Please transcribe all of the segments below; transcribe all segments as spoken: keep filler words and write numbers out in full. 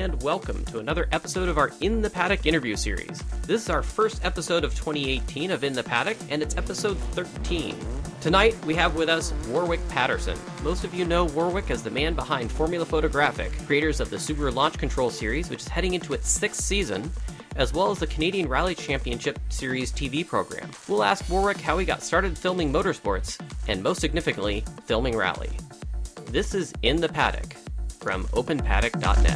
and welcome to another episode of our In the Paddock interview series. This is our first episode of twenty eighteen of In the Paddock, and it's episode thirteen. Tonight, we have with us Warwick Patterson. Most of you know Warwick as the man behind Formula Photographic, creators of the Subaru Launch Control series, which is heading into its sixth season, as well as the Canadian Rally Championship Series T V program. We'll ask Warwick how he got started filming motorsports, and most significantly, filming rally. This is In the Paddock from open paddock dot net.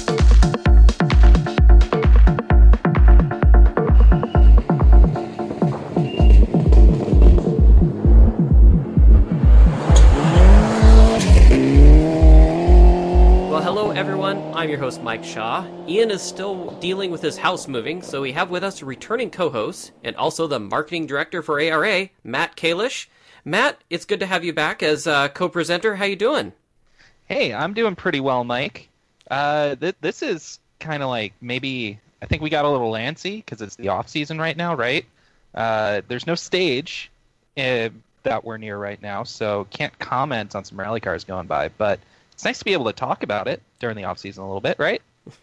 Well, hello everyone, I'm your host Mike Shaw. Ian is still dealing with his house moving, so we have with us a returning co-host, and also the marketing director for A R A, Matt Kalish. Matt, it's good to have you back as uh, co-presenter. How you doing? Hey, I'm doing pretty well, Mike. Uh, th- this is kind of like maybe I think we got a little antsy because it's the off season right now, right? Uh, there's no stage uh, that we're near right now, so can't comment on some rally cars going by. But it's nice to be able to talk about it during the off season a little bit, right?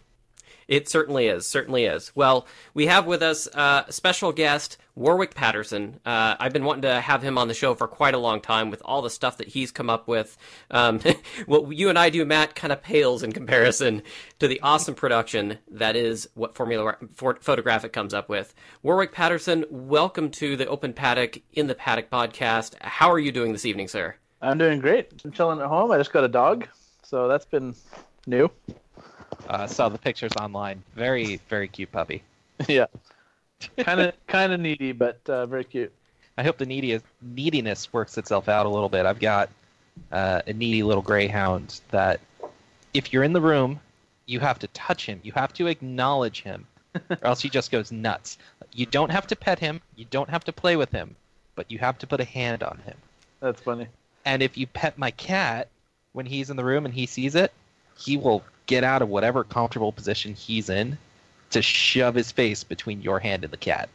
It certainly is, certainly is. Well, we have with us uh, a special guest, Warwick Patterson. Uh, I've been wanting to have him on the show for quite a long time with all the stuff that he's come up with. Um, what you and I do, Matt, kind of pales in comparison to the awesome production that is what Formula Photographic comes up with. Warwick Patterson, welcome to the Open Paddock In the Paddock podcast. How are you doing this evening, sir? I'm doing great. I'm chilling at home. I just got a dog, so that's been new. Uh, saw the pictures online. Very, very cute puppy. Yeah, kind of, kind of needy, but uh, very cute. I hope the needy neediness works itself out a little bit. I've got uh, a needy little greyhound that, if you're in the room, you have to touch him. You have to acknowledge him, or else he just goes nuts. You don't have to pet him. You don't have to play with him, but you have to put a hand on him. That's funny. And if you pet my cat when he's in the room and he sees it, he will get out of whatever comfortable position he's in to shove his face between your hand and the cat.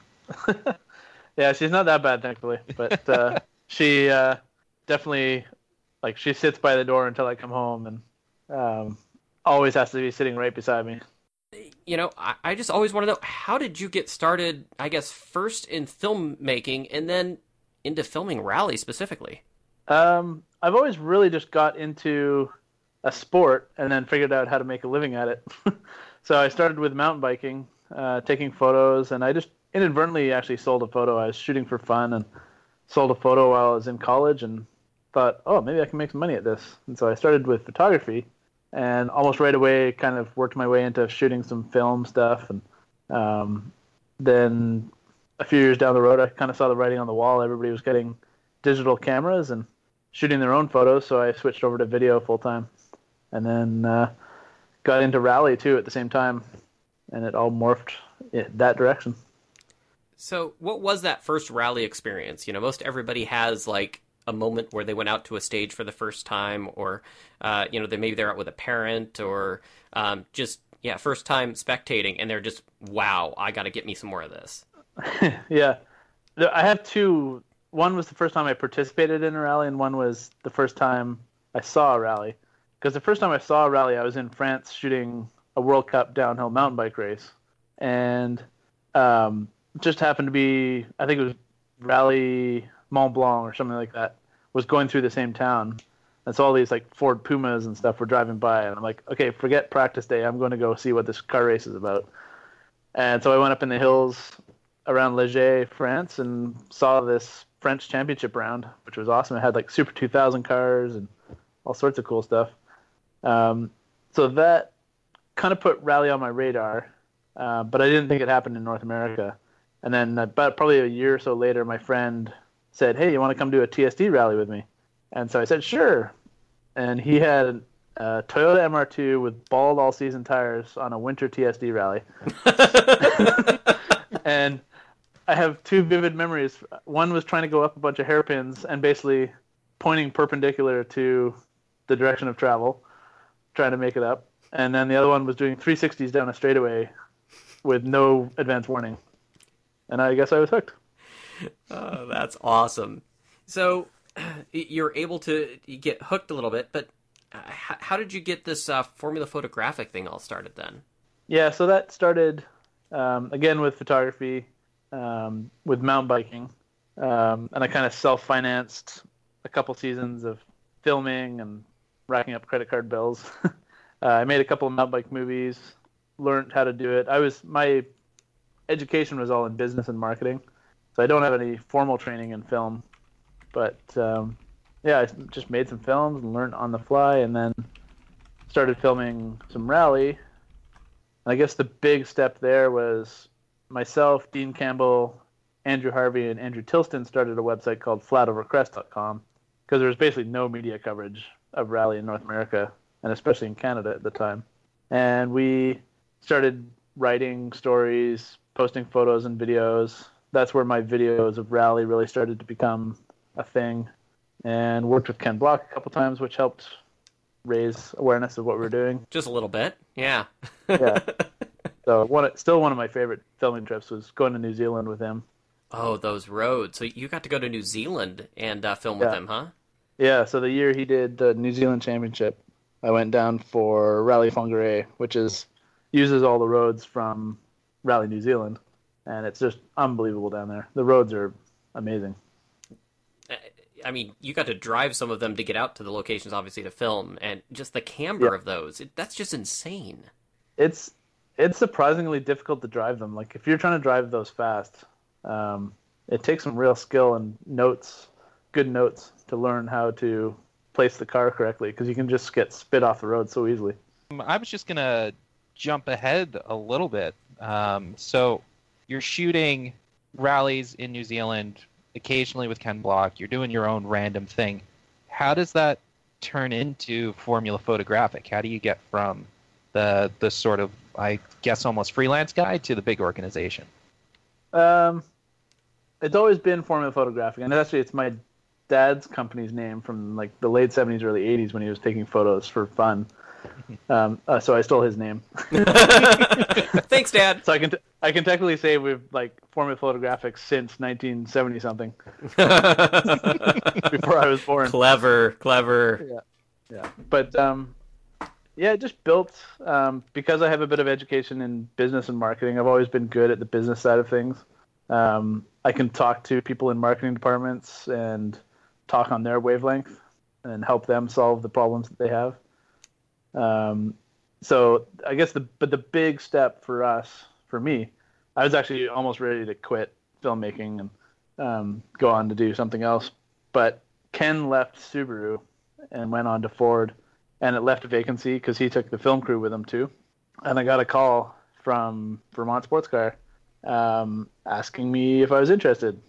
Yeah, she's not that bad, thankfully. But uh, she uh, definitely, like, she sits by the door until I come home and um, always has to be sitting right beside me. You know, I, I just always want to know, how did you get started, I guess, first in filmmaking and then into filming rally specifically? Um, I've always really just got into a sport and then figured out how to make a living at it. So I started with mountain biking, uh, taking photos, and I just inadvertently actually sold a photo. I was shooting for fun and sold a photo while I was in college and thought, oh, maybe I can make some money at this. And so I started with photography and almost right away kind of worked my way into shooting some film stuff. And um, then a few years down the road, I kind of saw the writing on the wall. Everybody was getting digital cameras and shooting their own photos, so I switched over to video full time. And then uh, got into rally, too, at the same time. And it all morphed in that direction. So what was that first rally experience? You know, most everybody has, like, a moment where they went out to a stage for the first time, or, uh, you know, they, maybe they're out with a parent, or um, just, yeah, first time spectating, and they're just, wow, I got to get me some more of this. Yeah. I have two. One was the first time I participated in a rally, and one was the first time I saw a rally. Because the first time I saw a rally, I was in France shooting a World Cup downhill mountain bike race. And um, just happened to be, I think it was Rally Mont Blanc or something like that, was going through the same town. And so all these like Ford Pumas and stuff were driving by. And I'm like, okay, forget practice day. I'm going to go see what this car race is about. And so I went up in the hills around Leger, France, and saw this French championship round, which was awesome. It had like Super two thousand cars and all sorts of cool stuff. Um, so that kind of put rally on my radar, uh, but I didn't think it happened in North America. And then about probably a year or so later, my friend said, hey, you want to come do a T S D rally with me? And so I said, sure. And he had a Toyota M R two with bald all-season tires on a winter T S D rally. And I have two vivid memories. One was trying to go up a bunch of hairpins and basically pointing perpendicular to the direction of travel, trying to make it up. And then the other one was doing three sixties down a straightaway with no advance warning. And I guess I was hooked. Oh, that's awesome. So you're able to get hooked a little bit, but Uh, how, how did you get this uh, Formula Photographic thing all started then? Yeah, so that started um, again with photography, um, with mountain biking, um, and I kind of self-financed a couple seasons of filming and racking up credit card bills. uh, I made a couple of mountain bike movies, learned how to do it. I was my education was all in business and marketing, so I don't have any formal training in film, but um, yeah, I just made some films and learned on the fly, and then started filming some rally. I guess the big step there was myself, Dean Campbell, Andrew Harvey, and Andrew Tilston started a website called flat over crest dot com because there was basically no media coverage of rally in North America, and especially in Canada at the time. And we started writing stories, posting photos and videos. That's where my videos of rally really started to become a thing. And worked with Ken Block a couple times, which helped raise awareness of what we were doing. Just a little bit, yeah. Yeah. So one, still one of my favorite filming trips was going to New Zealand with him. Oh, those roads. So you got to go to New Zealand and uh, film with Yeah. him, huh? Yeah, so the year he did the New Zealand Championship, I went down for Rally Whangarei, which is uses all the roads from Rally New Zealand, and it's just unbelievable down there. The roads are amazing. I mean, you got to drive some of them to get out to the locations, obviously, to film, and just the camber Yeah. of those, it, that's just insane. It's it's surprisingly difficult to drive them. Like, if you're trying to drive those fast, um, it takes some real skill and notes, good notes, to learn how to place the car correctly, because you can just get spit off the road so easily. Um, I was just going to jump ahead a little bit. Um, so you're shooting rallies in New Zealand, occasionally with Ken Block. You're doing your own random thing. How does that turn into Formula Photographic? How do you get from the the sort of, I guess, almost freelance guy to the big organization? Um, it's always been Formula Photographic, and actually it's my dad's company's name from like the late seventies, early eighties when he was taking photos for fun. Um, uh, so I stole his name. Thanks, Dad. So I can t- I can technically say we've like Formula Photographic since nineteen seventy something, before I was born. Clever, clever. Yeah, yeah. But um, yeah, it just built um, because I have a bit of education in business and marketing. I've always been good at the business side of things. Um, I can talk to people in marketing departments and talk on their wavelength and help them solve the problems that they have. Um, so I guess the but the big step for us, for me, I was actually almost ready to quit filmmaking and um, go on to do something else. But Ken left Subaru and went on to Ford, and it left a vacancy because he took the film crew with him too. And I got a call from Vermont Sports Car um, asking me if I was interested.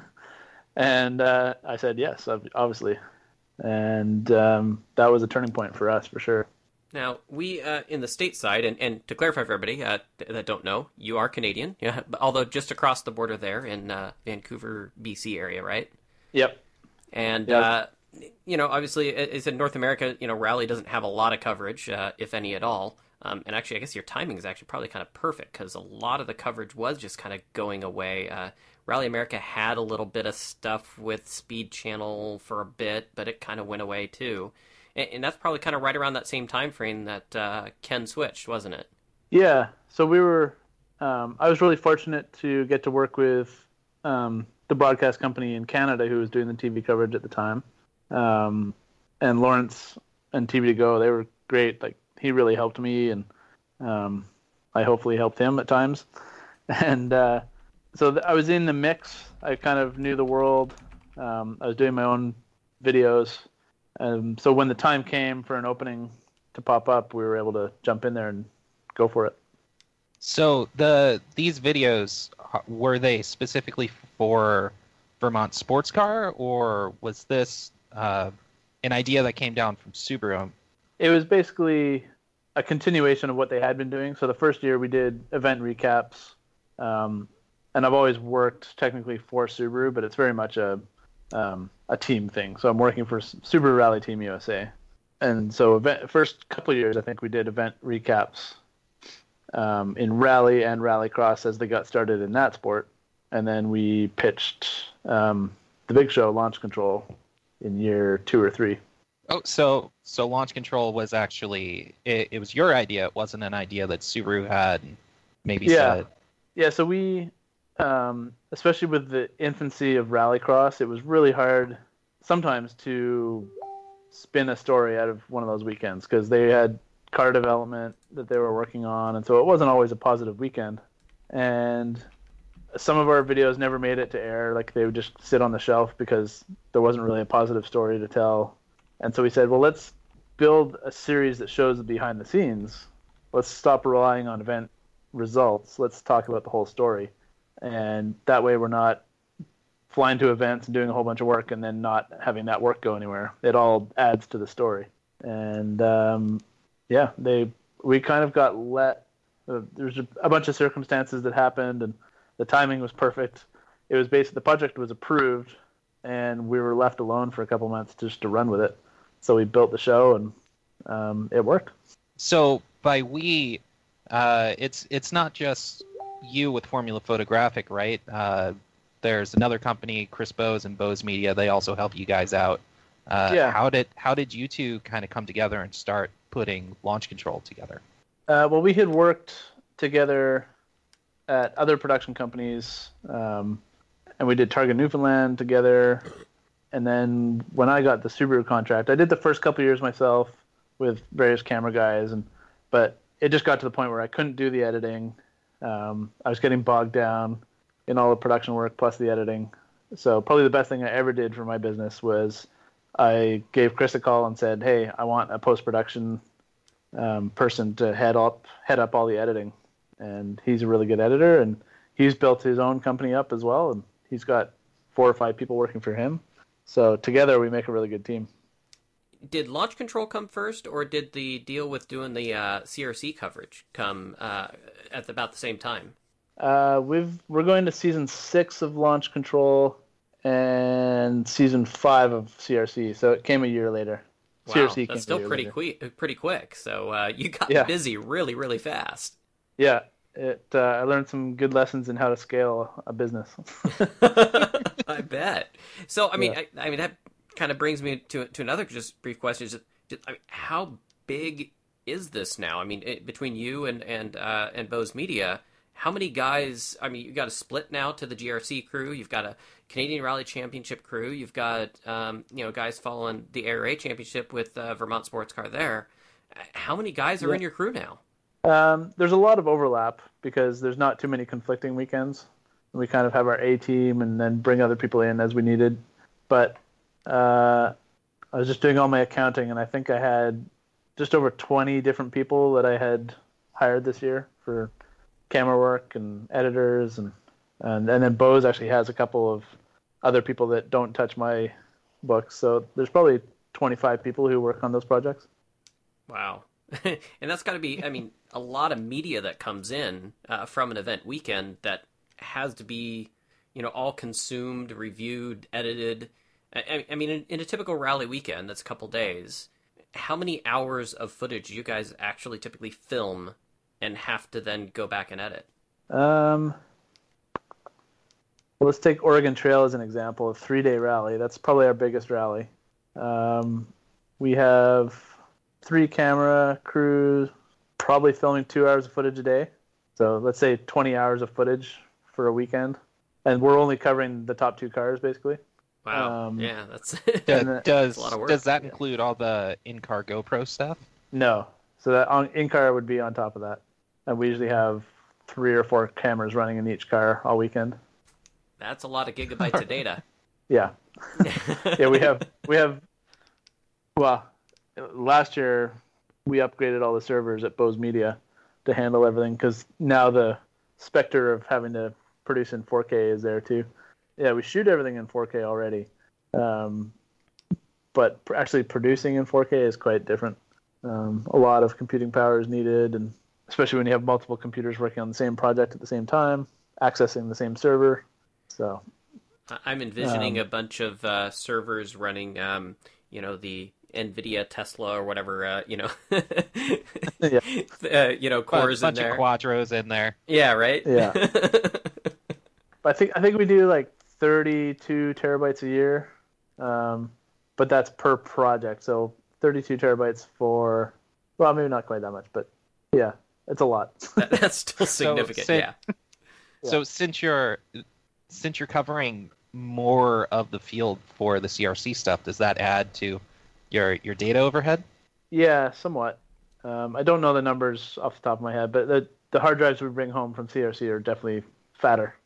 And uh, I said yes, obviously. And um, that was a turning point for us, for sure. Now, we, uh, in the stateside, and, and to clarify for everybody uh, that don't know, you are Canadian, yeah, although just across the border there in uh, Vancouver, B C area, right? Yep. And, Yep. uh, you know, obviously, as in North America, you know, rally doesn't have a lot of coverage, uh, if any at all. Um, and actually, I guess your timing is actually probably kind of perfect, because a lot of the coverage was just kind of going away. Uh, Rally America had a little bit of stuff with Speed Channel for a bit, but it kind of went away too. And, and that's probably kind of right around that same time frame that uh, Ken switched, wasn't it? Yeah. So we were. Um, I was really fortunate to get to work with um, the broadcast company in Canada who was doing the T V coverage at the time, um, and Lawrence and T V to Go. They were great. Like, he really helped me, and um, I hopefully helped him at times. And uh, so th- I was in the mix. I kind of knew the world. Um, I was doing my own videos. Um, so when the time came for an opening to pop up, we were able to jump in there and go for it. So the these videos, uh, were they specifically for Vermont Sports Car, or was this uh, an idea that came down from Subaru? It was basically a continuation of what they had been doing. So the first year we did event recaps, um, and I've always worked technically for Subaru, but it's very much a um, a team thing. So I'm working for Subaru Rally Team U S A, and so event, first couple of years I think we did event recaps um, in rally and rallycross as they got started in that sport, and then we pitched um, the big show Launch Control in year two or three. Oh, so So launch control was actually it, it was your idea. It wasn't an idea that Subaru had maybe Yeah. said. Yeah, so we, um, especially with the infancy of Rallycross, it was really hard sometimes to spin a story out of one of those weekends because they had car development that they were working on, and so it wasn't always a positive weekend. And some of our videos never made it to air, like they would just sit on the shelf because there wasn't really a positive story to tell. And so we said, well, let's build a series that shows the behind the scenes. Let's stop relying on event results. Let's talk about the whole story. And that way we're not flying to events and doing a whole bunch of work and then not having that work go anywhere. It all adds to the story. And um, yeah, they we kind of got let. Uh, there's a, a bunch of circumstances that happened, and the timing was perfect. It was basically the project was approved, and we were left alone for a couple months just to run with it. So we built the show, and um, it worked. So by we, uh, it's it's not just you with Formula Photographic, right? Uh, there's another company, Chris Bose and Bose Media. They also help you guys out. Uh, Yeah. How did how did you two kind of come together and start putting launch control together? Uh, well, we had worked together at other production companies, um, and we did Target Newfoundland together. And then when I got the Subaru contract, I did the first couple of years myself with various camera guys, and but it just got to the point where I couldn't do the editing. Um, I was getting bogged down in all the production work plus the editing. So probably the best thing I ever did for my business was I gave Chris a call and said, "Hey, I want a post-production um, person to head up head up all the editing." And he's a really good editor, and he's built his own company up as well, and he's got four or five people working for him. So together we make a really good team. Did launch control come first, or did the deal with doing the uh, C R C coverage come uh, at about the same time? Uh, we've we're going to season six of Launch Control and season five of C R C, so it came a year later. Wow, C R C that's came still a year pretty later. quick. Pretty quick. So uh, you got Yeah. busy really, really fast. Yeah, it. Uh, I learned some good lessons in how to scale a business. I bet. So I mean, Yeah. I, I mean that kind of brings me to to another just brief question: is just, I mean, how big is this now? I mean, it, between you and and uh, and Bose Media, how many guys? I mean, you got a split now to the G R C crew. You've got a Canadian Rally Championship crew. You've got um, you know guys following the A R A Championship with uh, Vermont Sports Car there. How many guys are Yeah. in your crew now? Um, there's a lot of overlap because there's not too many conflicting weekends. We kind of have our A team and then bring other people in as we needed. But uh, I was just doing all my accounting, and I think I had just over twenty different people that I had hired this year for camera work and editors, and and, and then Bose actually has a couple of other people that don't touch my books. So there's probably twenty-five people who work on those projects. Wow. And that's got to be, I mean, a lot of media that comes in uh, from an event weekend that has to be, you know, all consumed, reviewed, edited. I, I mean, in, in a typical rally weekend, that's a couple days. How many hours of footage do you guys actually typically film and have to then go back and edit? Um, well, let's take Oregon Trail as an example, a three-day rally. That's probably our biggest rally. Um, we have three camera crews, probably filming two hours of footage a day. So let's say twenty hours of footage for a weekend. And we're only covering the top two cars, basically. Wow. Um, yeah, that's Do- And, uh, does a lot of work. does that Yeah. include all the in-car GoPro stuff? No. So that on, in-car would be on top of that. And we usually have three or four cameras running in each car all weekend. that's a lot of gigabytes of data. Yeah. Yeah, we have we have well, last year we upgraded all the servers at Bose Media to handle everything because now the specter of having to produce in four K is there too. Yeah, we shoot everything in four K already, um, but pr- actually producing in four K is quite different. Um, a lot of computing power is needed, and especially when you have multiple computers working on the same project at the same time, accessing the same server. So I- I'm envisioning Um, a bunch of uh, servers running, um, you know, the NVIDIA, Tesla, or whatever, uh, you know, Yeah. uh, you know, A cores in bunch there. of quadros in there. Yeah, right. Yeah. I think I think we do like thirty-two terabytes a year, um, but that's per project. So thirty-two terabytes for, well, maybe not quite that much, but yeah, it's a lot. That, that's still significant, so, yeah. So since you're since you're covering more of the field for the C R C stuff, does that add to your your data overhead? Yeah, somewhat. Um, I don't know the numbers off the top of my head, but the the hard drives we bring home from C R C are definitely fatter.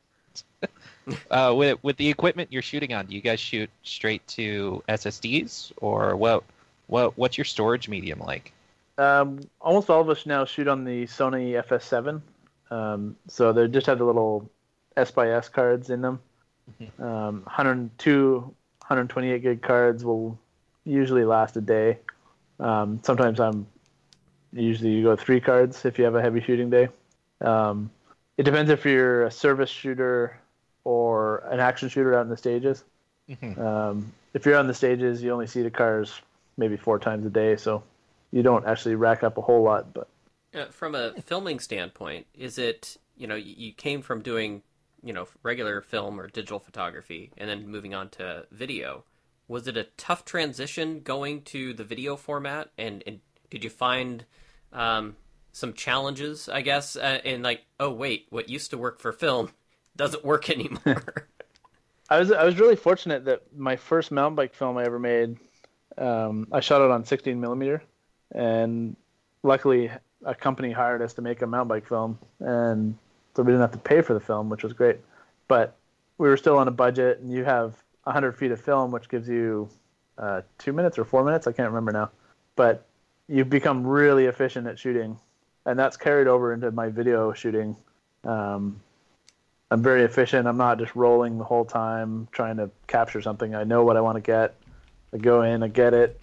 uh, with with the equipment you're shooting on, do you guys shoot straight to S S Ds, or what? What what's your storage medium like? Um, almost all of us now shoot on the Sony F S seven, um, so they just have the little S by S cards in them. Mm-hmm. Um, one hundred two, one hundred twenty-eight gig cards will usually last a day. Um, sometimes I'm usually you go three cards if you have a heavy shooting day. Um, it depends if you're a service shooter or an action shooter out in the stages. Mm-hmm. Um, if you're on the stages, you only see the cars maybe four times a day, so you don't actually rack up a whole lot. But uh, from a filming standpoint, is it, you know, you came from doing, you know, regular film or digital photography and then moving on to video. Was it a tough transition going to the video format? And, and did you find um, some challenges, I guess, uh, in like, oh, wait, what used to work for film doesn't work anymore? I was I was really fortunate that my first mountain bike film I ever made, um, I shot it on sixteen millimeter, and luckily a company hired us to make a mountain bike film, and so we didn't have to pay for the film, which was great. But we were still on a budget, and you have one hundred feet of film, which gives you uh, two minutes or four minutes, I can't remember now. But you've become really efficient at shooting, and that's carried over into my video shooting. Um, I'm very efficient. I'm not just rolling the whole time trying to capture something. I know what I want to get. I go in, I get it.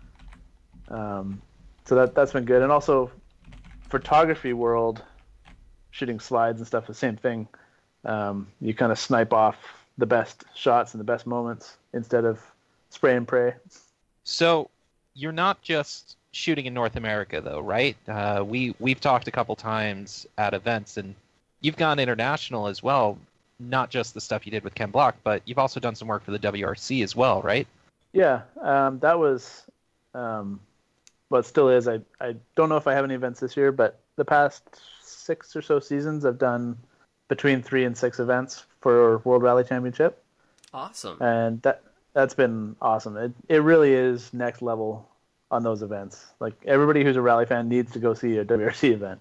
Um, so that that's been good. And also, photography world, shooting slides and stuff, the same thing. Um, you kind of snipe off the best shots and the best moments instead of spray and pray. So you're not just shooting in North America, though, right? Uh, we we've talked a couple times at events, and you've gone international as well. Not just the stuff you did with Ken Block, but you've also done some work for the W R C as well, right? Yeah, um, that was, um, well, it still is. I I don't know if I have any events this year, but the past six or so seasons, I've done between three and six events for World Rally Championship. Awesome. And that that's been awesome. It it really is next level on those events. Like, everybody who's a rally fan needs to go see a W R C event.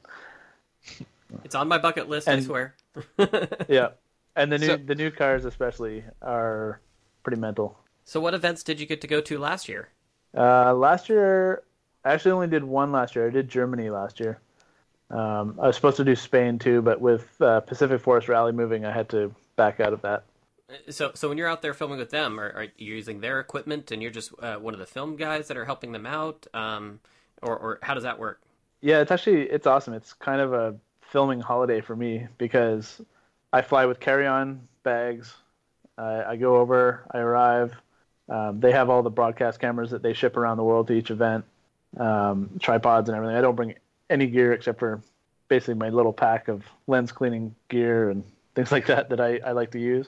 It's on my bucket list, and, I swear. Yeah, and the new so, the new cars especially are pretty mental. So what events did you get to go to last year? Uh, last year, I actually only did one last year. I did Germany last year. Um, I was supposed to do Spain too, but with uh, Pacific Forest Rally moving, I had to back out of that. So, so when you're out there filming with them, are, are you using their equipment, and you're just uh, one of the film guys that are helping them out, um, or, or how does that work? Yeah, it's actually it's awesome. It's kind of a filming holiday for me because I fly with carry-on bags. I, I go over, I arrive. Um, they have all the broadcast cameras that they ship around the world to each event, um, tripods and everything. I don't bring any gear except for basically my little pack of lens cleaning gear and things like that that I, I like to use.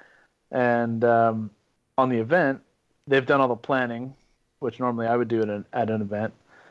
And um, on the event, they've done all the planning, which normally I would do at an, at an event.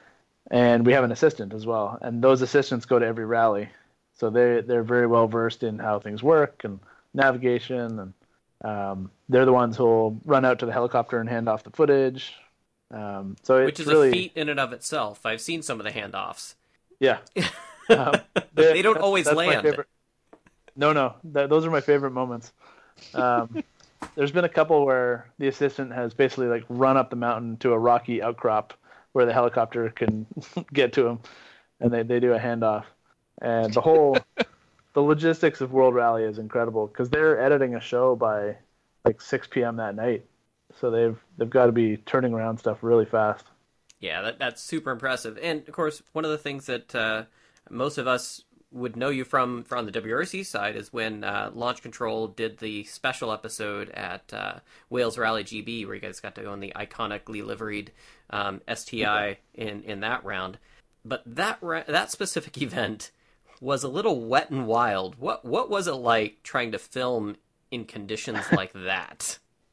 And we have an assistant as well. And those assistants go to every rally. So they, they're very well versed in how things work and navigation. And um, they're the ones who will run out to the helicopter and hand off the footage. Um, so it's Which is really, a feat in and of itself. I've seen some of the handoffs. Yeah. Um, they don't that's, always that's my land. favorite. No, no. Th- those are my favorite moments. Um, there's been a couple where the assistant has basically like run up the mountain to a rocky outcrop where the helicopter can get to him, and they, they do a handoff. And the whole the logistics of World Rally is incredible because they're editing a show by like six p.m. that night, so they've they've got to be turning around stuff really fast. Yeah, that, that's super impressive. And, of course, one of the things that uh, most of us would know you from from the W R C side is when uh, Launch Control did the special episode at uh, Wales Rally G B, where you guys got to go in the iconically liveried um, S T I in, in that round. But that ra- that specific event was a little wet and wild. What what was it like trying to film in conditions like that?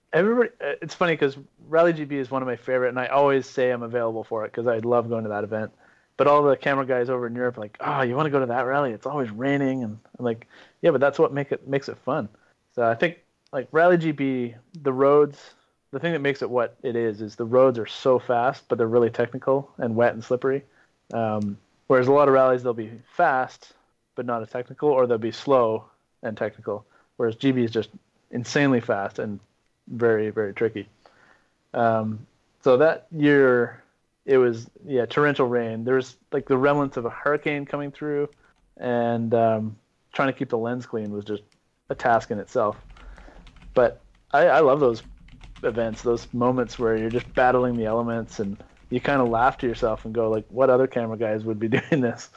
everybody. It's funny because Rally G B is one of my favorite, and I always say I'm available for it because I love going to that event. But all the camera guys over in Europe are like, oh, you want to go to that rally? It's always raining, and I'm like, yeah, but that's what make it makes it fun. So I think like Rally G B, the roads, the thing that makes it what it is is the roads are so fast, but they're really technical and wet and slippery. Um, whereas a lot of rallies they'll be fast, but not as technical, or they'll be slow and technical. Whereas G B is just insanely fast and very very tricky. Um, so that year, it was yeah torrential rain. There was like the remnants of a hurricane coming through, and um, trying to keep the lens clean was just a task in itself. But I, I love those events, those moments where you're just battling the elements, and you kind of laugh to yourself and go like, "What other camera guys would be doing this?"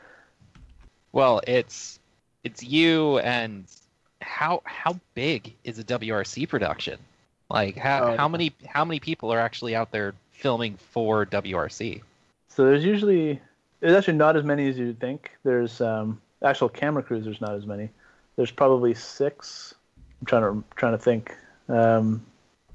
Well, it's it's you and how how big is a W R C production? Like how Oh, how yeah. many how many people are actually out there filming for W R C? So there's usually there's actually not as many as you'd think. There's um, actual camera crews. There's not as many. There's probably six. I'm trying to trying to think. Um,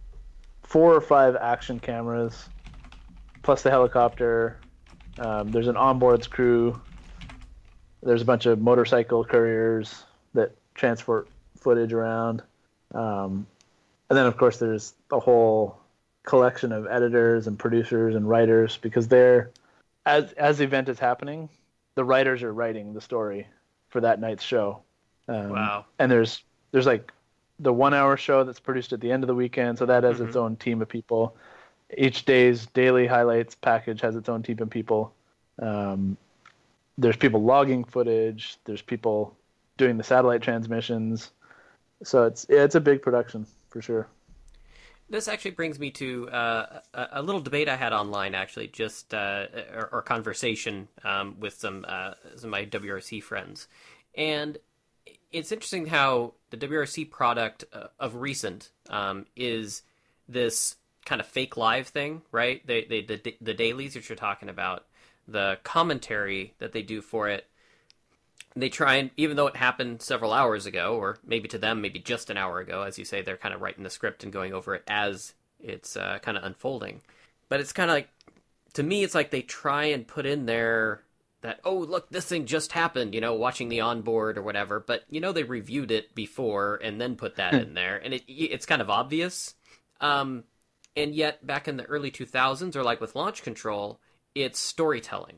four or five action cameras, plus the helicopter. Um, there's an onboards crew. There's a bunch of motorcycle couriers that transport footage around. Um, and then, of course, there's a whole collection of editors and producers and writers because they're, as, as the event is happening, the writers are writing the story for that night's show. Um, Wow. And there's there's like the one hour show that's produced at the end of the weekend, so that has its Mhm. own team of people. Each day's daily highlights package has its own team of people. Um, there's people logging footage. There's people doing the satellite transmissions. So it's yeah, it's a big production for sure. This actually brings me to uh, a, a little debate I had online, actually, just uh, or, or conversation um, with some uh, some of my W R C friends, and it's interesting how the W R C product uh, of recent um, is this kind of fake live thing, right? They, they the the dailies that you're talking about, the commentary that they do for it. They try and, even though it happened several hours ago, or maybe to them, maybe just an hour ago, as you say, they're kind of writing the script and going over it as it's uh, kind of unfolding. But it's kind of like, to me, it's like they try and put in there that, oh, look, this thing just happened, you know, watching the onboard or whatever. But, you know, they reviewed it before and then put that in there. And it it's kind of obvious. Um, and yet, back in the early two thousands, or like with Launch Control, it's storytelling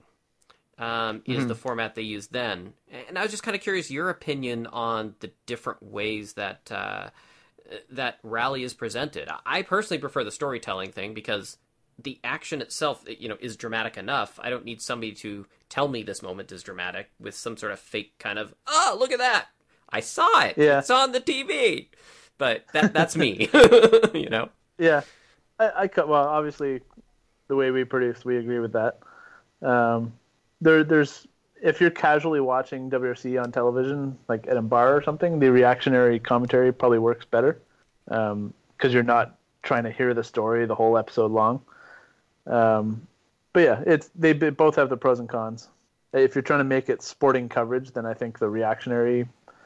um, is Mm-hmm. the format they used then. And I was just kind of curious your opinion on the different ways that uh, that rally is presented. I personally prefer the storytelling thing because the action itself, you know, is dramatic enough. I don't need somebody to tell me this moment is dramatic with some sort of fake kind of, oh, look at that, I saw it, Yeah. it's on the T V. But that that's me, you know. Yeah, I, I cut. Well, obviously, the way we produce, we agree with that. Um, there, there's if you're casually watching W R C on television, like at a bar or something, the reactionary commentary probably works better because um, you're not trying to hear the story the whole episode long. Um, but yeah, it's they both have the pros and cons. If you're trying to make it sporting coverage, then I think the reactionary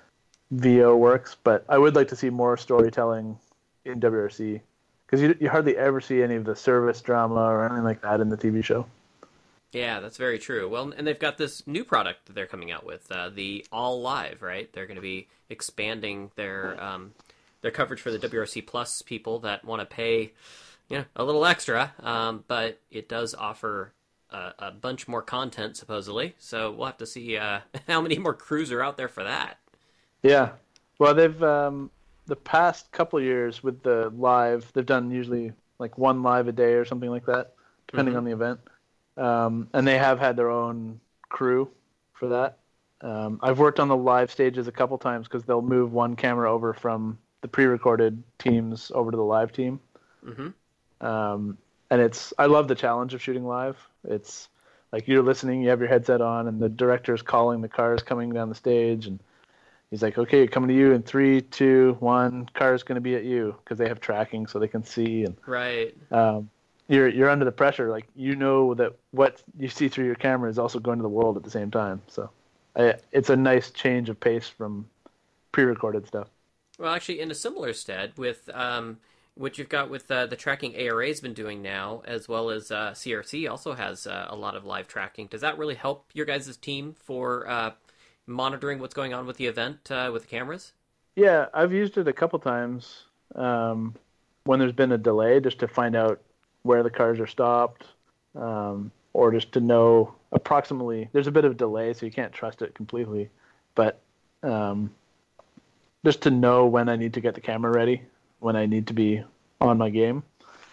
V O works. But I would like to see more storytelling in W R C because you you hardly ever see any of the service drama or anything like that in the T V show. Yeah, that's very true. Well, and they've got this new product that they're coming out with, uh, the All Live, right? They're going to be expanding their um, their coverage for the W R C Plus people that want to pay, you know, a little extra, um, but it does offer a, a bunch more content supposedly. So we'll have to see uh, how many more crews are out there for that. Yeah, well, they've um, the past couple of years with the live, they've done usually like one live a day or something like that, depending Mhm. on the event. Um, and they have had their own crew for that. Um, I've worked on the live stages a couple times because they'll move one camera over from the pre-recorded teams over to the live team. Mm-hmm. Um, and it's I love the challenge of shooting live. It's like you're listening, you have your headset on, and the director's calling the cars coming down the stage, and he's like, "Okay, coming to you in three, two, one. Car's going to be at you," because they have tracking so they can see. And Right. um, you're you're under the pressure, like you know that what you see through your camera is also going to the world at the same time. So I, it's a nice change of pace from pre-recorded stuff. Well, actually, in a similar stead, with um, what you've got with uh, the tracking A R A's been doing now, as well as uh, C R C also has uh, a lot of live tracking. Does that really help your guys' team for uh, monitoring what's going on with the event uh, with the cameras? Yeah, I've used it a couple times um, when there's been a delay, just to find out where the cars are stopped, um, or just to know approximately. There's a bit of delay, so you can't trust it completely, but um, just to know when I need to get the camera ready, when I need to be on my game.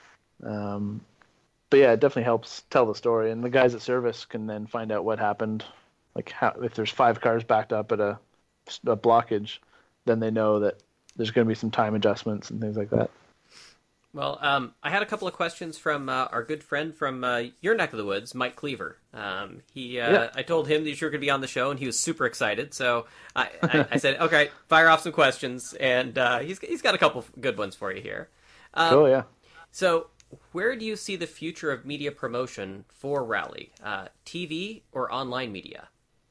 Um, but yeah, it definitely helps tell the story, and the guys at service can then find out what happened, like how, if there's five cars backed up at a, a blockage, then they know that there's going to be some time adjustments and things like that. Well, um, I had a couple of questions from uh, our good friend from uh, your neck of the woods, Mike Cleaver. Um, he, uh, Yeah. I told him that you were going to be on the show, and he was super excited. So I, I, I said, "Okay, fire off some questions," and uh, he's he's got a couple good ones for you here. Um, Cool, yeah. So, where do you see the future of media promotion for Rally? Uh, T V or online media?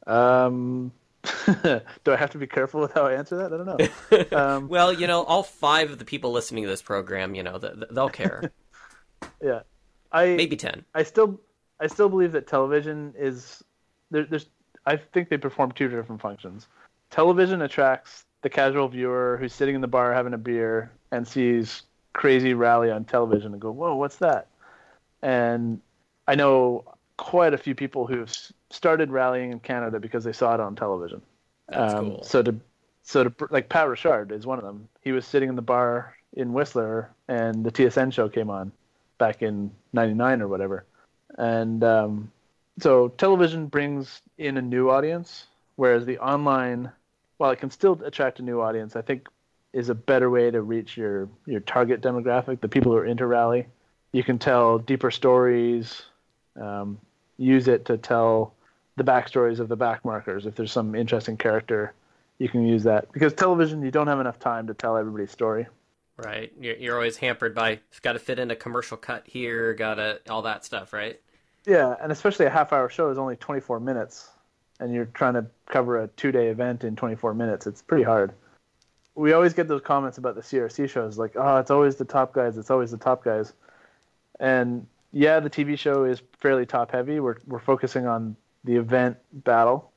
Um, do I have to be careful with how I answer that? I don't know. Um, Well, you know, all five of the people listening to this program, you know, th- th- they'll care. yeah, I Maybe ten. I still I still believe that television is there, there's I think they perform two different functions. Television attracts the casual viewer who's sitting in the bar having a beer and sees crazy rally on television and go, "Whoa, what's that?" And I know quite a few people who've started rallying in Canada because they saw it on television. That's um, cool. So to so to like Pat Richard is one of them. He was sitting in the bar in Whistler, and the T S N show came on back in ninety-nine or whatever. And um, so television brings in a new audience, whereas the online, while it can still attract a new audience, I think is a better way to reach your, your target demographic, the people who are into rally. You can tell deeper stories, um, use it to tell the backstories of the back markers. If there's some interesting character, you can use that. Because television, you don't have enough time to tell everybody's story. Right. You're, you're always hampered by, got to fit in a commercial cut here, got to, all that stuff, right? Yeah, and especially a half-hour show is only twenty-four minutes, and you're trying to cover a two-day event in twenty-four minutes. It's pretty hard. We always get those comments about the C R C shows, like, oh, it's always the top guys, it's always the top guys. And yeah, the T V show is fairly top-heavy. We're we're focusing on the event battle,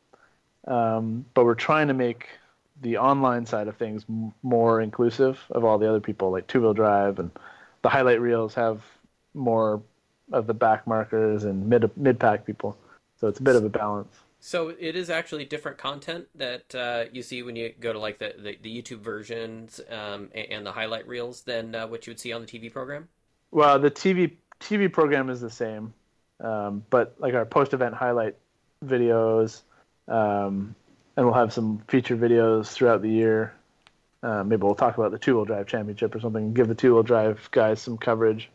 um, but we're trying to make the online side of things m- more inclusive of all the other people, like two-wheel drive, and the highlight reels have more of the back markers and mid mid pack people, so it's a bit of a balance. So it is actually different content that uh, you see when you go to like the, the, the YouTube versions um, and, and the highlight reels than uh, what you would see on the T V program? Well, the T V T V program is the same, um, but like our post event highlight videos, um, and we'll have some feature videos throughout the year. Uh, maybe we'll talk about the two wheel drive championship or something. Give the two wheel drive guys some coverage.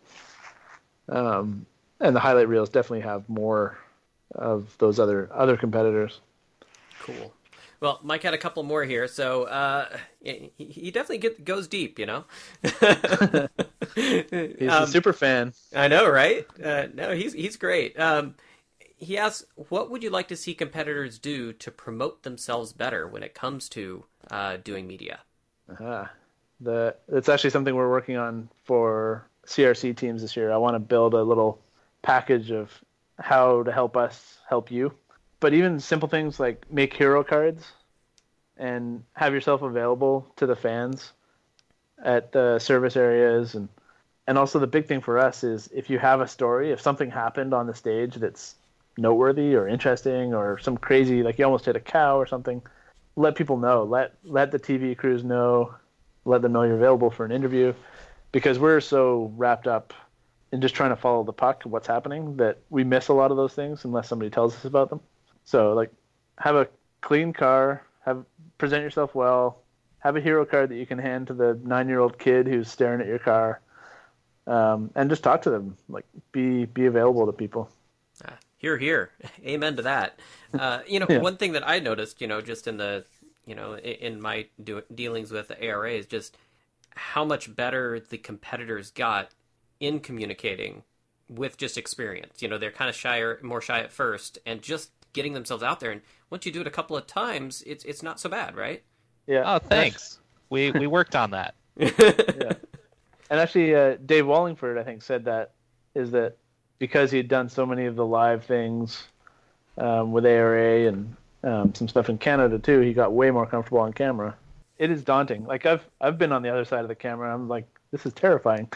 Um, and the highlight reels definitely have more of those other other competitors. Cool. Well, Mike had a couple more here, so uh, he, he definitely get, goes deep, you know? He's Um, a super fan. I know, right? Uh, no, he's he's great. Um, he asks, what would you like to see competitors do to promote themselves better when it comes to uh, doing media? Uh-huh. The it's actually something we're working on for C R C teams this year. I want to build a little package of how to help us help you. But even simple things like make hero cards and have yourself available to the fans at the service areas. And, and also the big thing for us is if you have a story, if something happened on the stage that's noteworthy or interesting or some crazy, like you almost hit a cow or something, let people know. Let let the T V crews know. Let them know you're available for an interview, because we're so wrapped up in just trying to follow the puck, what's happening, that we miss a lot of those things unless somebody tells us about them. So, like, have a clean car, have present yourself well, have a hero card that you can hand to the nine-year-old kid who's staring at your car, um, and just talk to them. Like, be be available to people. Uh, Here, here. Amen to that. Uh, you know, Yeah. one thing that I noticed, you know, just in the, you know, in, in my do- dealings with the A R A is just how much better the competitors got in communicating with just experience. You know, they're kind of shy or more shy at first, and just getting themselves out there. And once you do it a couple of times, it's it's not so bad, right? Yeah. Oh, thanks. we we worked on that. Yeah. And actually, uh, Dave Wallingford, I think, said that is that because he'd done so many of the live things um, with A R A and um, some stuff in Canada too, he got way more comfortable on camera. It is daunting. Like I've I've been on the other side of the camera. I'm like, this is terrifying.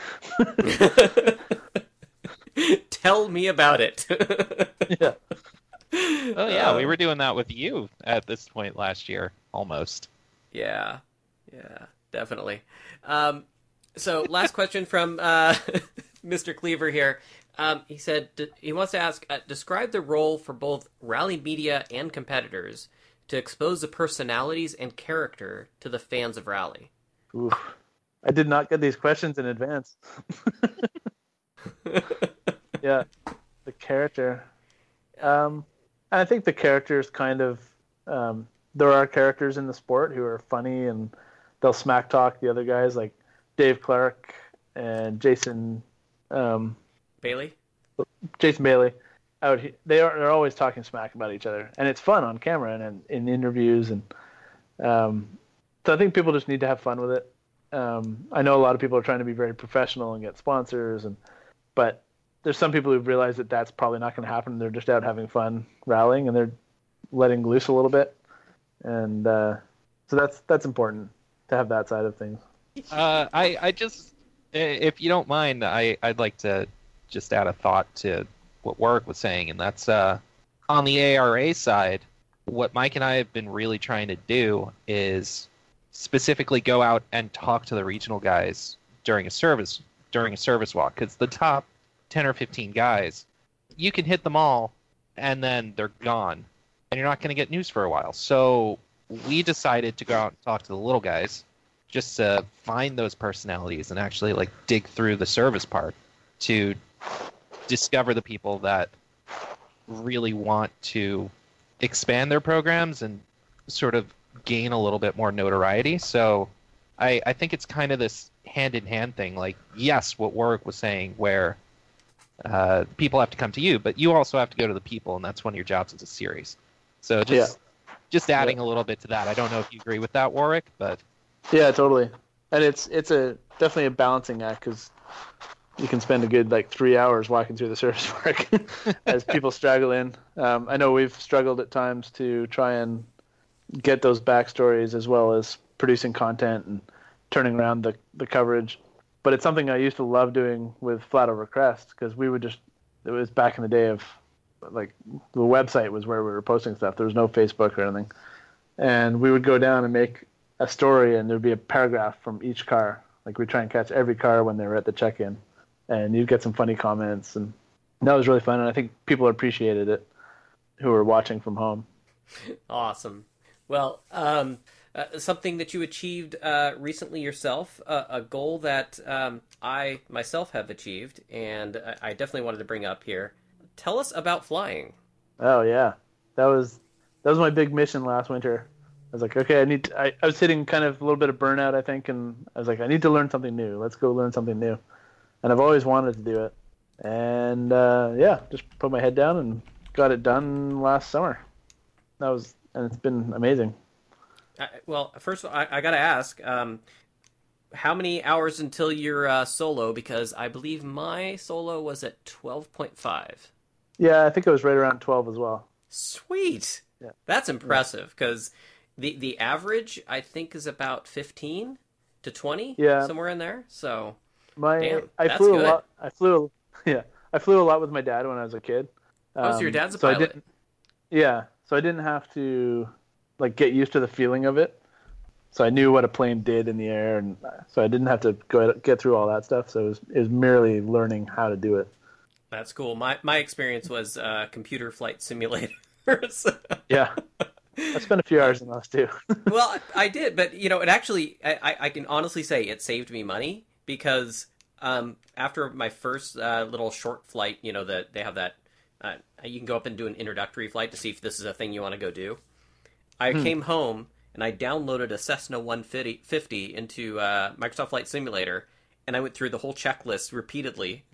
Tell me about it. Yeah. Oh yeah, Uh, we were doing that with you at this point last year, almost. Yeah, yeah, definitely. Um, so, last question from uh, Mister Cleaver here. Um, he said d- he wants to ask, uh, describe the role for both rally media and competitors to expose the personalities and character to the fans of rally. Oof. I did not get these questions in advance. Yeah, the character. Um, and I think the characters kind of um, there are characters in the sport who are funny and they'll smack talk the other guys like Dave Clark and Jason um, Bailey? Jason Bailey. Out he- they are they're always talking smack about each other, and it's fun on camera and in, in interviews and um, so I think people just need to have fun with it. Um, I know a lot of people are trying to be very professional and get sponsors, and but there's some people who've realized that that's probably not going to happen. They're just out having fun rallying and they're letting loose a little bit, and uh, so that's that's important to have that side of things. Uh, I I just, i- if you don't mind, I I'd like to just add a thought to what Warwick was saying, and that's uh, on the A R A side, what Mike and I have been really trying to do is specifically go out and talk to the regional guys during a service during a service walk, because the top ten or fifteen guys, you can hit them all, and then they're gone, and you're not going to get news for a while. So we decided to go out and talk to the little guys, just to find those personalities and actually like dig through the service part to discover the people that really want to expand their programs and sort of gain a little bit more notoriety. So I, I think it's kind of this hand-in-hand thing. Like, yes, what Warwick was saying, where uh, people have to come to you, but you also have to go to the people, and that's one of your jobs as a series. So just just adding Yeah. a little bit to that. I don't know if you agree with that, Warwick, but Yeah, totally. And it's it's a definitely a balancing act because you can spend a good like three hours walking through the service park as people straggle in. Um, I know we've struggled at times to try and get those backstories as well as producing content and turning around the, the coverage. But it's something I used to love doing with Flat Over Crest because we would just, it was back in the day of like the website was where we were posting stuff. There was no Facebook or anything. And we would go down and make a story and there'd be a paragraph from each car. Like we'd try and catch every car when they were at the check-in. And you'd get some funny comments. And that was really fun. And I think people appreciated it who were watching from home. Awesome. Well, um, uh, something that you achieved uh, recently yourself, uh, a goal that um, I myself have achieved, and I, I definitely wanted to bring up here. Tell us about flying. Oh yeah, that was that was my big mission last winter. I was like, okay, I need. To, I I was hitting kind of a little bit of burnout, I think, and I was like, I need to learn something new. Let's go learn something new. And I've always wanted to do it. And uh, yeah, just put my head down and got it done last summer. That was, and it's been amazing. Uh, well, first of all, I, I got to ask, um, how many hours until your uh, solo? Because I believe my solo was at twelve point five. Yeah, I think it was right around twelve as well. Sweet. Yeah. That's impressive because the the average I think is about fifteen to twenty, Yeah. somewhere in there. So My Damn, I that's flew good. a lot. I flew, yeah, I flew a lot with my dad when I was a kid. Oh, so your Um, dad's a so I pilot. didn't, yeah, so I didn't have to like get used to the feeling of it. So I knew what a plane did in the air, and so I didn't have to go get through all that stuff. So it was it was merely learning how to do it. That's cool. My my experience was uh, computer flight simulators. Yeah, I spent a few hours in those too. Well, I, I did, but you know, it actually, I, I I can honestly say it saved me money because um, after my first uh, little short flight, you know, that they have that uh, you can go up and do an introductory flight to see if this is a thing you want to go do. I Hmm. came home and I downloaded a Cessna one fifty into uh, Microsoft Flight Simulator, and I went through the whole checklist repeatedly.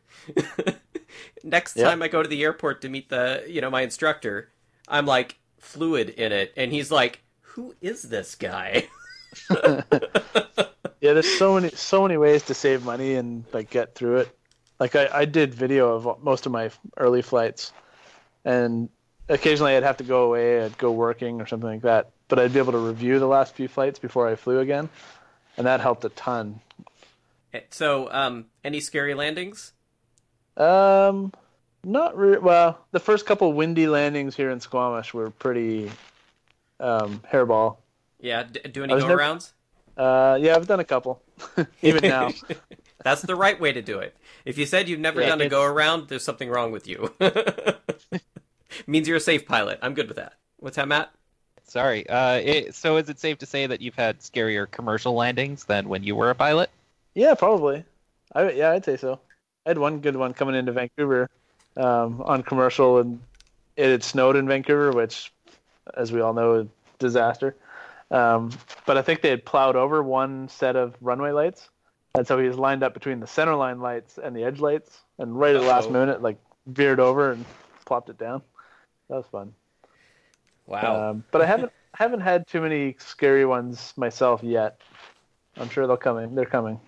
Next Yeah. time I go to the airport to meet the, you know, my instructor, I'm like fluid in it, and he's like, "Who is this guy?" Yeah, there's so many so many ways to save money and like get through it. Like I, I did video of most of my early flights, and occasionally I'd have to go away, I'd go working or something like that, but I'd be able to review the last few flights before I flew again, and that helped a ton. So, um, any scary landings? Um, not really. Well, the first couple windy landings here in Squamish were pretty um, hairball. Yeah, d- do any I was go never- arounds? Uh, yeah, I've done a couple, even now. That's the right way to do it. If you said you've never Yeah, done a it's- go around, there's something wrong with you. Means you're a safe pilot. I'm good with that. What's that, Matt? Sorry. Uh, it, so is it safe to say that you've had scarier commercial landings than when you were a pilot? Yeah, probably. I yeah, I'd say so. I had one good one coming into Vancouver um, on commercial, and it had snowed in Vancouver, which, as we all know, is a disaster. Um, but I think they had plowed over one set of runway lights, and so he was lined up between the center line lights and the edge lights, and right at the last Uh-oh. minute, like veered over and plopped it down. That was fun. Wow. Um, but I haven't haven't had too many scary ones myself yet. I'm sure they'll coming. They're coming.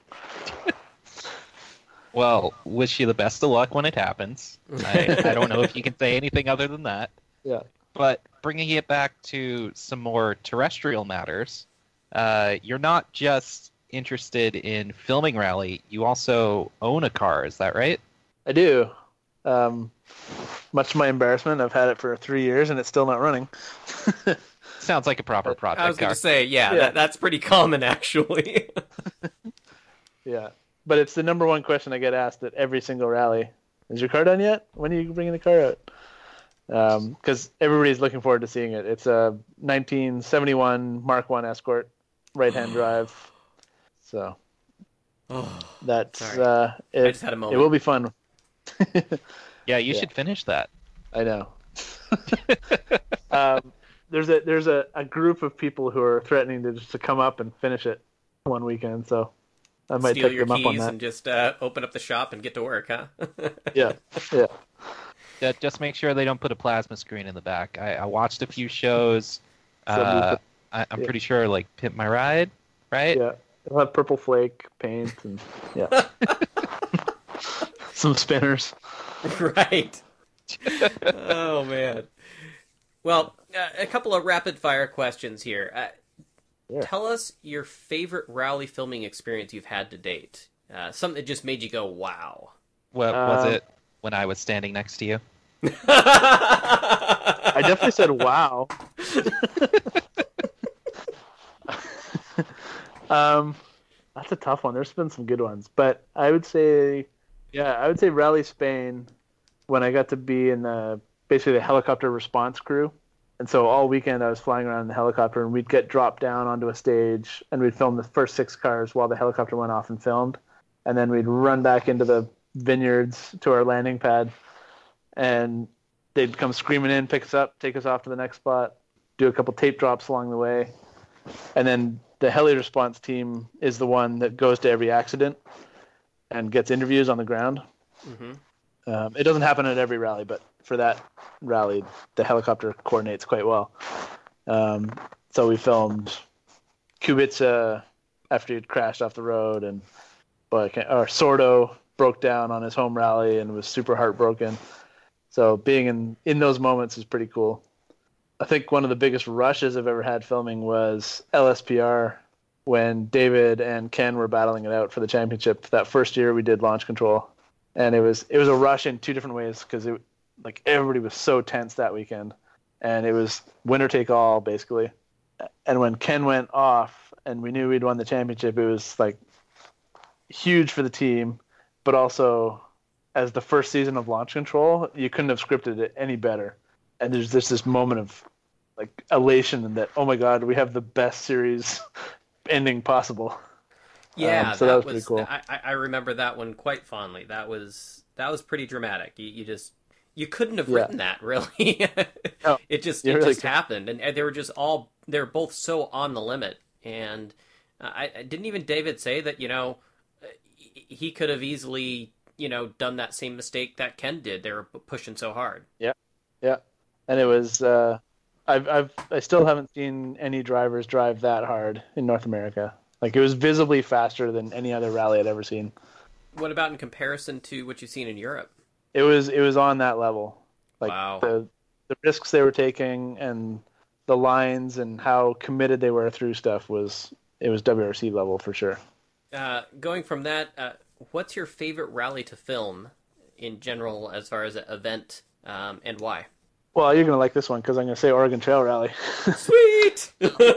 Well, wish you the best of luck when it happens. I, I don't know if you can say anything other than that. Yeah. But bringing it back to some more terrestrial matters, uh, you're not just interested in filming rally, you also own a car, is that right? I do. Um, much to my embarrassment, I've had it for three years and it's still not running. Sounds like a proper project I was going car. to say, yeah, Yeah. That, that's pretty common, actually. Yeah. But it's the number one question I get asked at every single rally. Is your car done yet? When are you bringing the car out? Because everybody's looking forward to seeing it. It's a nineteen seventy-one Mark one Escort, right-hand drive. So Oh, that's sorry. uh, it. I just had a It moment. will be fun. Yeah, you Yeah. should finish that. I know. um, there's a there's a, a group of people who are threatening to just to come up and finish it one weekend, so I might Steal take your them up on keys that. and just uh, open up the shop and get to work, huh? Yeah, yeah, Ju- Just make sure they don't put a plasma screen in the back. I, I watched a few shows. Uh, I, I'm Yeah. pretty sure, like, Pimp My Ride, right? yeah. It'll have purple flake paint and yeah, some spinners. Right. Oh, man. Well, uh, a couple of rapid fire questions here. Uh, Yeah. Tell us your favorite rally filming experience you've had to date. Uh, something that just made you go, wow. What was Um, it when I was standing next to you? I definitely said wow. um, that's a tough one. There's been some good ones, but I would say, yeah, I would say Rally Spain when I got to be in the basically the helicopter response crew. And so all weekend I was flying around in the helicopter, and we'd get dropped down onto a stage, and we'd film the first six cars while the helicopter went off and filmed, and then we'd run back into the vineyards to our landing pad, and they'd come screaming in, pick us up, take us off to the next spot, do a couple tape drops along the way, and then the heli response team is the one that goes to every accident and gets interviews on the ground. Mm-hmm. Um, it doesn't happen at every rally, but for that rally, the helicopter coordinates quite well. Um, so we filmed Kubica after he'd crashed off the road, and well, I can't- or Sordo broke down on his home rally and was super heartbroken. So being in, in those moments is pretty cool. I think one of the biggest rushes I've ever had filming was L S P R when David and Ken were battling it out for the championship. That first year we did launch control, and it was it was a rush in two different ways because it like everybody was so tense that weekend, and it was winner take all basically. And when Ken went off and we knew we'd won the championship, it was like huge for the team, but also as the first season of launch control, you couldn't have scripted it any better. And there's just this moment of like elation that, oh my God, we have the best series ending possible. Yeah, Um, so that, that was was. pretty cool. I, I- I remember that one quite fondly. That was that was pretty dramatic. You, you just you couldn't have Yeah. written that really. No, it just you it really just couldn't. happened, and they were just all they were both so on the limit. And uh, I, I didn't even David say that you know he- he could have easily you know done that same mistake that Ken did. They were pushing so hard. Yeah, and it was. Uh, I've I've I still haven't seen any drivers drive that hard in North America. Like it was visibly faster than any other rally I'd ever seen. What about in comparison to what you've seen in Europe? It was it was on that level. Like Wow. the the risks they were taking and the lines and how committed they were through stuff was it was W R C level for sure. Uh, going from that, uh, what's your favorite rally to film in general as far as an event, um, and why? Well, you're gonna like this one because I'm gonna say Oregon Trail Rally. Sweet!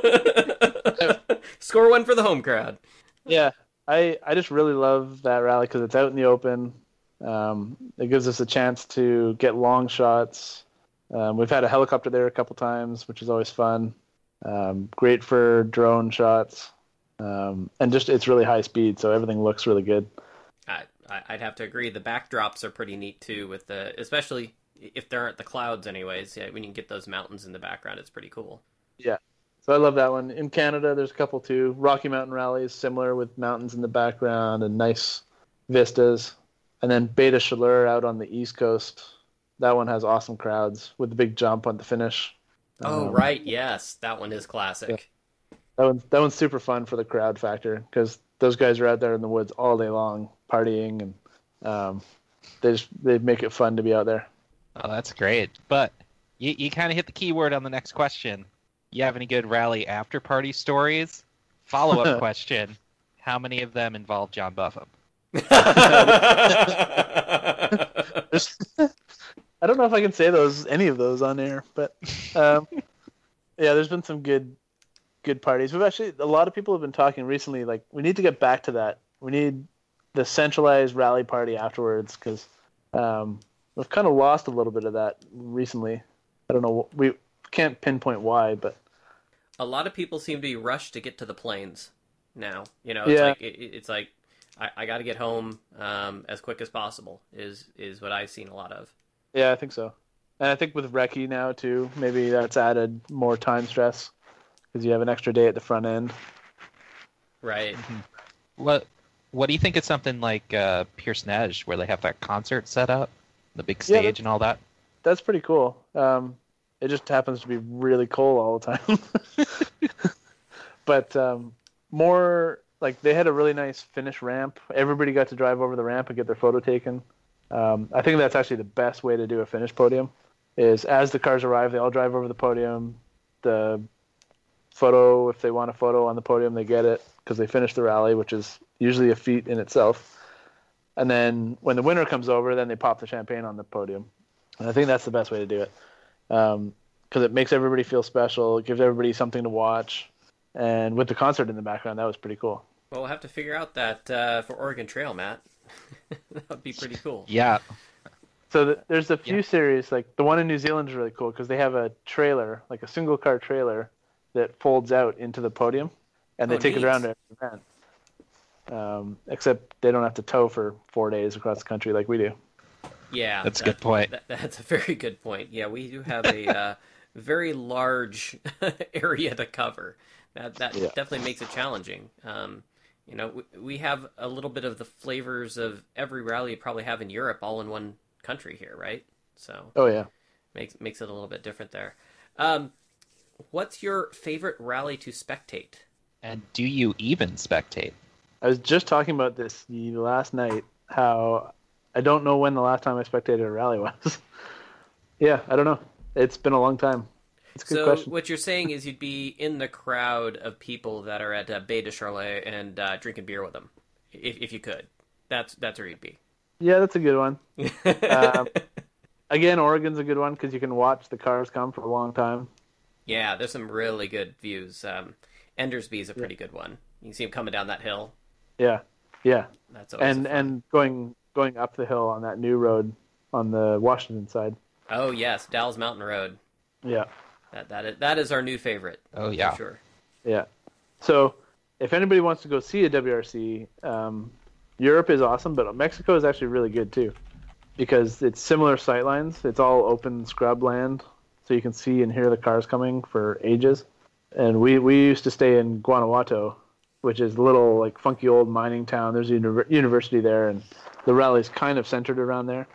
Score one for the home crowd. Yeah, I I just really love that rally because it's out in the open. Um, it gives us a chance to get long shots. Um, we've had a helicopter there a couple times, which is always fun. Um, great for drone shots, um, and just it's really high speed, so everything looks really good. I, I'd have to agree. The backdrops are pretty neat too, with the especially if there aren't the clouds. Anyways, yeah, when you get those mountains in the background, it's pretty cool. Yeah, so I love that one. In Canada, there's a couple too. Rocky Mountain rallies, similar with mountains in the background and nice vistas. And then Beta Chaleur out on the East Coast. That one has awesome crowds with the big jump on the finish. Oh, Um, right. Yes. That one is classic. That one's, that one's super fun for the crowd factor because those guys are out there in the woods all day long partying, and um, they just they make it fun to be out there. Oh, that's great. But you, you kind of hit the key word on the next question. You have any good rally after party stories? Follow-up question. How many of them involve John Buffum? There's- I don't know if I can say those any of those on air, but um, yeah, there's been some good good parties. We've actually a lot of people have been talking recently. Like we need to get back to that. We need the centralized rally party afterwards because um, we've kind of lost a little bit of that recently. I don't know. We can't pinpoint why, but A lot of people seem to be rushed to get to the plains now. You know, it's Yeah. like it, it's like I, I got to get home um, as quick as possible. Is is what I've seen a lot of. yeah, I think so. And I think with Recce now too, maybe that's added more time stress because you have an extra day at the front end. Right. What What do you think of something like uh, Pierce Neige, where they have that concert set up, the big Yeah, stage and all that? That's pretty cool. Um, it just happens to be really cold all the time. But um, more like they had a really nice finish ramp. Everybody got to drive over the ramp and get their photo taken. Um, I think that's actually the best way to do a finish podium. Is as the cars arrive, they all drive over the podium. The photo, if they want a photo on the podium, they get it because they finished the rally, which is usually a feat in itself. And then when the winner comes over, then they pop the champagne on the podium. And I think that's the best way to do it because um, it makes everybody feel special. It gives everybody something to watch. And with the concert in the background, that was pretty cool. Well, we'll have to figure out that uh, for Oregon Trail, Matt. That would be pretty cool. Yeah. So the, there's a few Yeah. series, like the one in New Zealand is really cool because they have a trailer, like a single car trailer that folds out into the podium, and they Oh, take neat. it around every event. Um, except they don't have to tow for four days across the country like we do. Yeah, That's a that- good point. that- that's a very good point. Yeah, we do have a uh, very large area to cover. That that Yeah. definitely makes it challenging. Um, you know, we, we have a little bit of the flavors of every rally you probably have in Europe all in one country here, right? So Oh yeah. makes makes it a little bit different there. Um, what's your favorite rally to spectate? And do you even spectate? I was just talking about this the last night. How I don't know when the last time I spectated a rally was. Yeah, I don't know. It's been a long time. It's a good So question. what you're saying is you'd be in the crowd of people that are at uh, Baie de Charolais and uh, drinking beer with them, if if you could. That's that's where you'd be. Yeah, that's a good one. Um, Again, Oregon's a good one because you can watch the cars come for a long time. Yeah, there's some really good views. Um, Endersby is a pretty good one. You can see him coming down that hill. Yeah, yeah, That's always and a fun- and going going up the hill on that new road on the Washington side. oh yes, Dalles Mountain Road. Yeah, That that is, that is our new favorite. Oh, for yeah. sure. yeah. So if anybody wants to go see a W R C, um, Europe is awesome, but Mexico is actually really good too because it's similar sightlines. It's all open scrub land, so you can see and hear the cars coming for ages. And we, we used to stay in Guanajuato, which is a little like funky old mining town. There's a uni- university there, and the rally's kind of centered around there.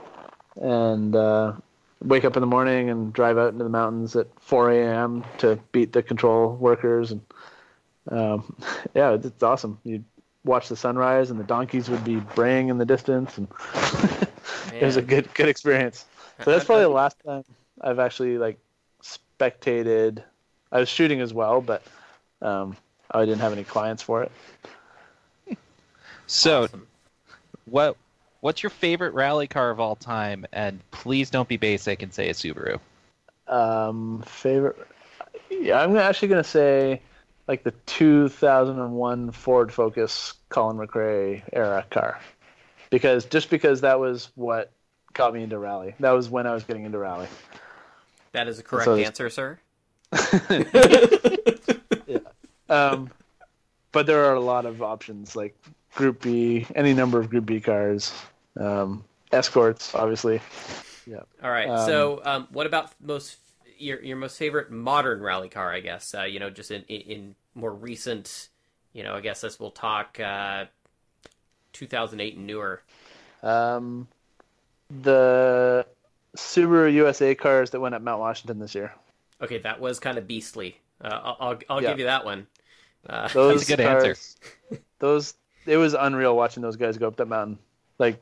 And uh, wake up in the morning and drive out into the mountains at four a.m. to beat the control workers, and Um, yeah, it's, it's awesome. You'd watch the sunrise, and the donkeys would be braying in the distance, and it was a Man. good good experience. So that's I- probably I- the last time I've actually like spectated. I was shooting as well, but um, I didn't have any clients for it. So, awesome. what what's your favorite rally car of all time? And please don't be basic and say a Subaru. Um, favorite? Yeah, I'm actually gonna say like the two thousand one Ford Focus Colin McRae era car, because just because that was what got me into rally. That was when I was getting into rally. That is a correct So it's- answer, sir. Yeah. Um, but there are a lot of options like Group B, any number of Group B cars, um, escorts, obviously. Yeah. All right. Um, so, um, what about most your your most favorite modern rally car? I guess uh, you know, just in, in in more recent. You know, I guess this will talk uh, two thousand eight and newer. Um, the Subaru U S A cars that went at Mount Washington this year. Okay, that was kind of beastly. Uh, I'll I'll, I'll Yeah. give you that one. Uh, Those That's a good cars, answer. Those it was unreal watching those guys go up that mountain. Like,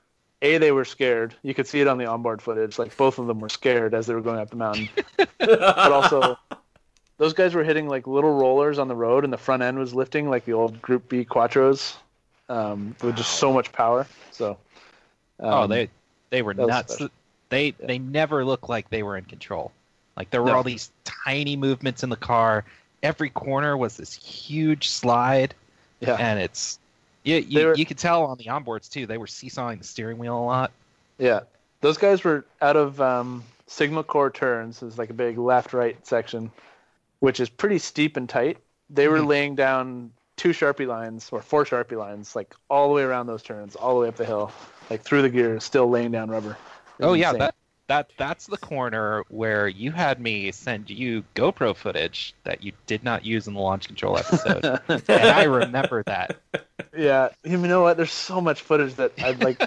A, they were scared. You could see it on the onboard footage. Like both of them were scared as they were going up the mountain. But also, those guys were hitting like little rollers on the road, and the front end was lifting like the old Group B Quattros, um, with just so much power. So, um, oh, they they were that was nuts. special. They Yeah. they never looked like they were in control. Like there were No. all these tiny movements in the car. Every corner was this huge slide, yeah, and it's you They you, were- you could tell on the onboards too. They were seesawing the steering wheel a lot. yeah. Those guys were out of um, Sigma Core turns. It's like a big left-right section, which is pretty steep and tight. They were Mhm. laying down two Sharpie lines or four Sharpie lines, like all the way around those turns, all the way up the hill, like through the gears, still laying down rubber. It was Oh yeah, insane. that that that's the corner where you had me send you GoPro footage that you did not use in the launch control episode, and I remember that. Yeah, you know what? There's so much footage that I'd like.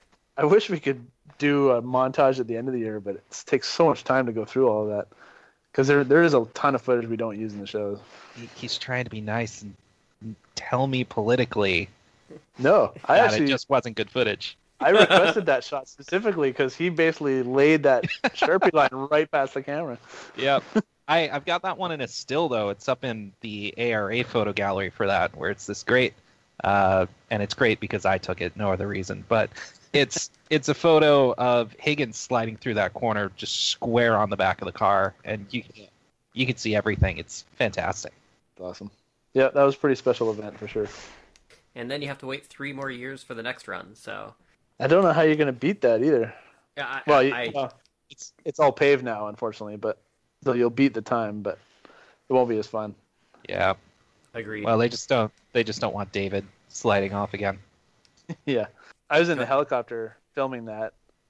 I wish we could do a montage at the end of the year, but it takes so much time to go through all of that because there there is a ton of footage we don't use in the shows. He, he's trying to be nice and tell me politically No, I that actually it just wasn't good footage. I requested that shot specifically because he basically laid that Sharpie line right past the camera. Yep. I, I've got that one in a still though. It's up in the A R A photo gallery for that, where it's this great, uh, and it's great because I took it, no other reason. But it's it's a photo of Higgins sliding through that corner, just square on the back of the car, and you you can see everything. It's fantastic. It's awesome. Yeah, that was a pretty special event for sure. and then you have to wait three more years for the next run. So, I don't know how you're gonna beat that either. yeah, I, Well, I, you, I, well, it's it's all paved now, unfortunately, but so you'll beat the time, but it won't be as fun. Yeah. agree. Well, they just don't they just don't want David sliding off again. Yeah, I was in the Okay. helicopter filming that,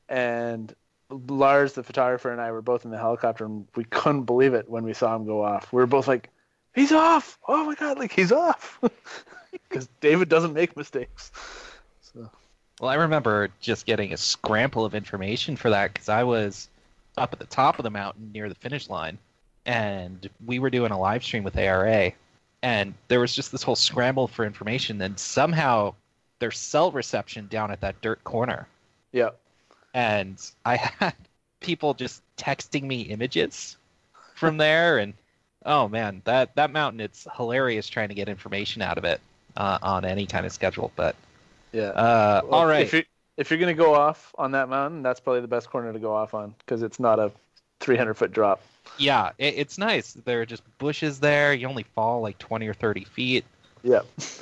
and Lars, the photographer, and I were both in the helicopter, and we couldn't believe it when we saw him go off. We were both like, "He's off! Oh my god! Like he's off!" Because David doesn't make mistakes. So Well, I remember just getting a scramble of information for that because I was up at the top of the mountain near the finish line, and we were doing a live stream with A R A, and there was just this whole scramble for information, and somehow there's cell reception down at that dirt corner, yeah, and I had people just texting me images from there, and oh man, that that mountain, it's hilarious trying to get information out of it uh, on any kind of schedule, but yeah. uh, Well, all right. If you're if you're gonna go off on that mountain, that's probably the best corner to go off on because it's not a three hundred foot drop. Yeah, it, it's nice. There are just bushes there. You only fall like twenty or thirty feet. Yeah.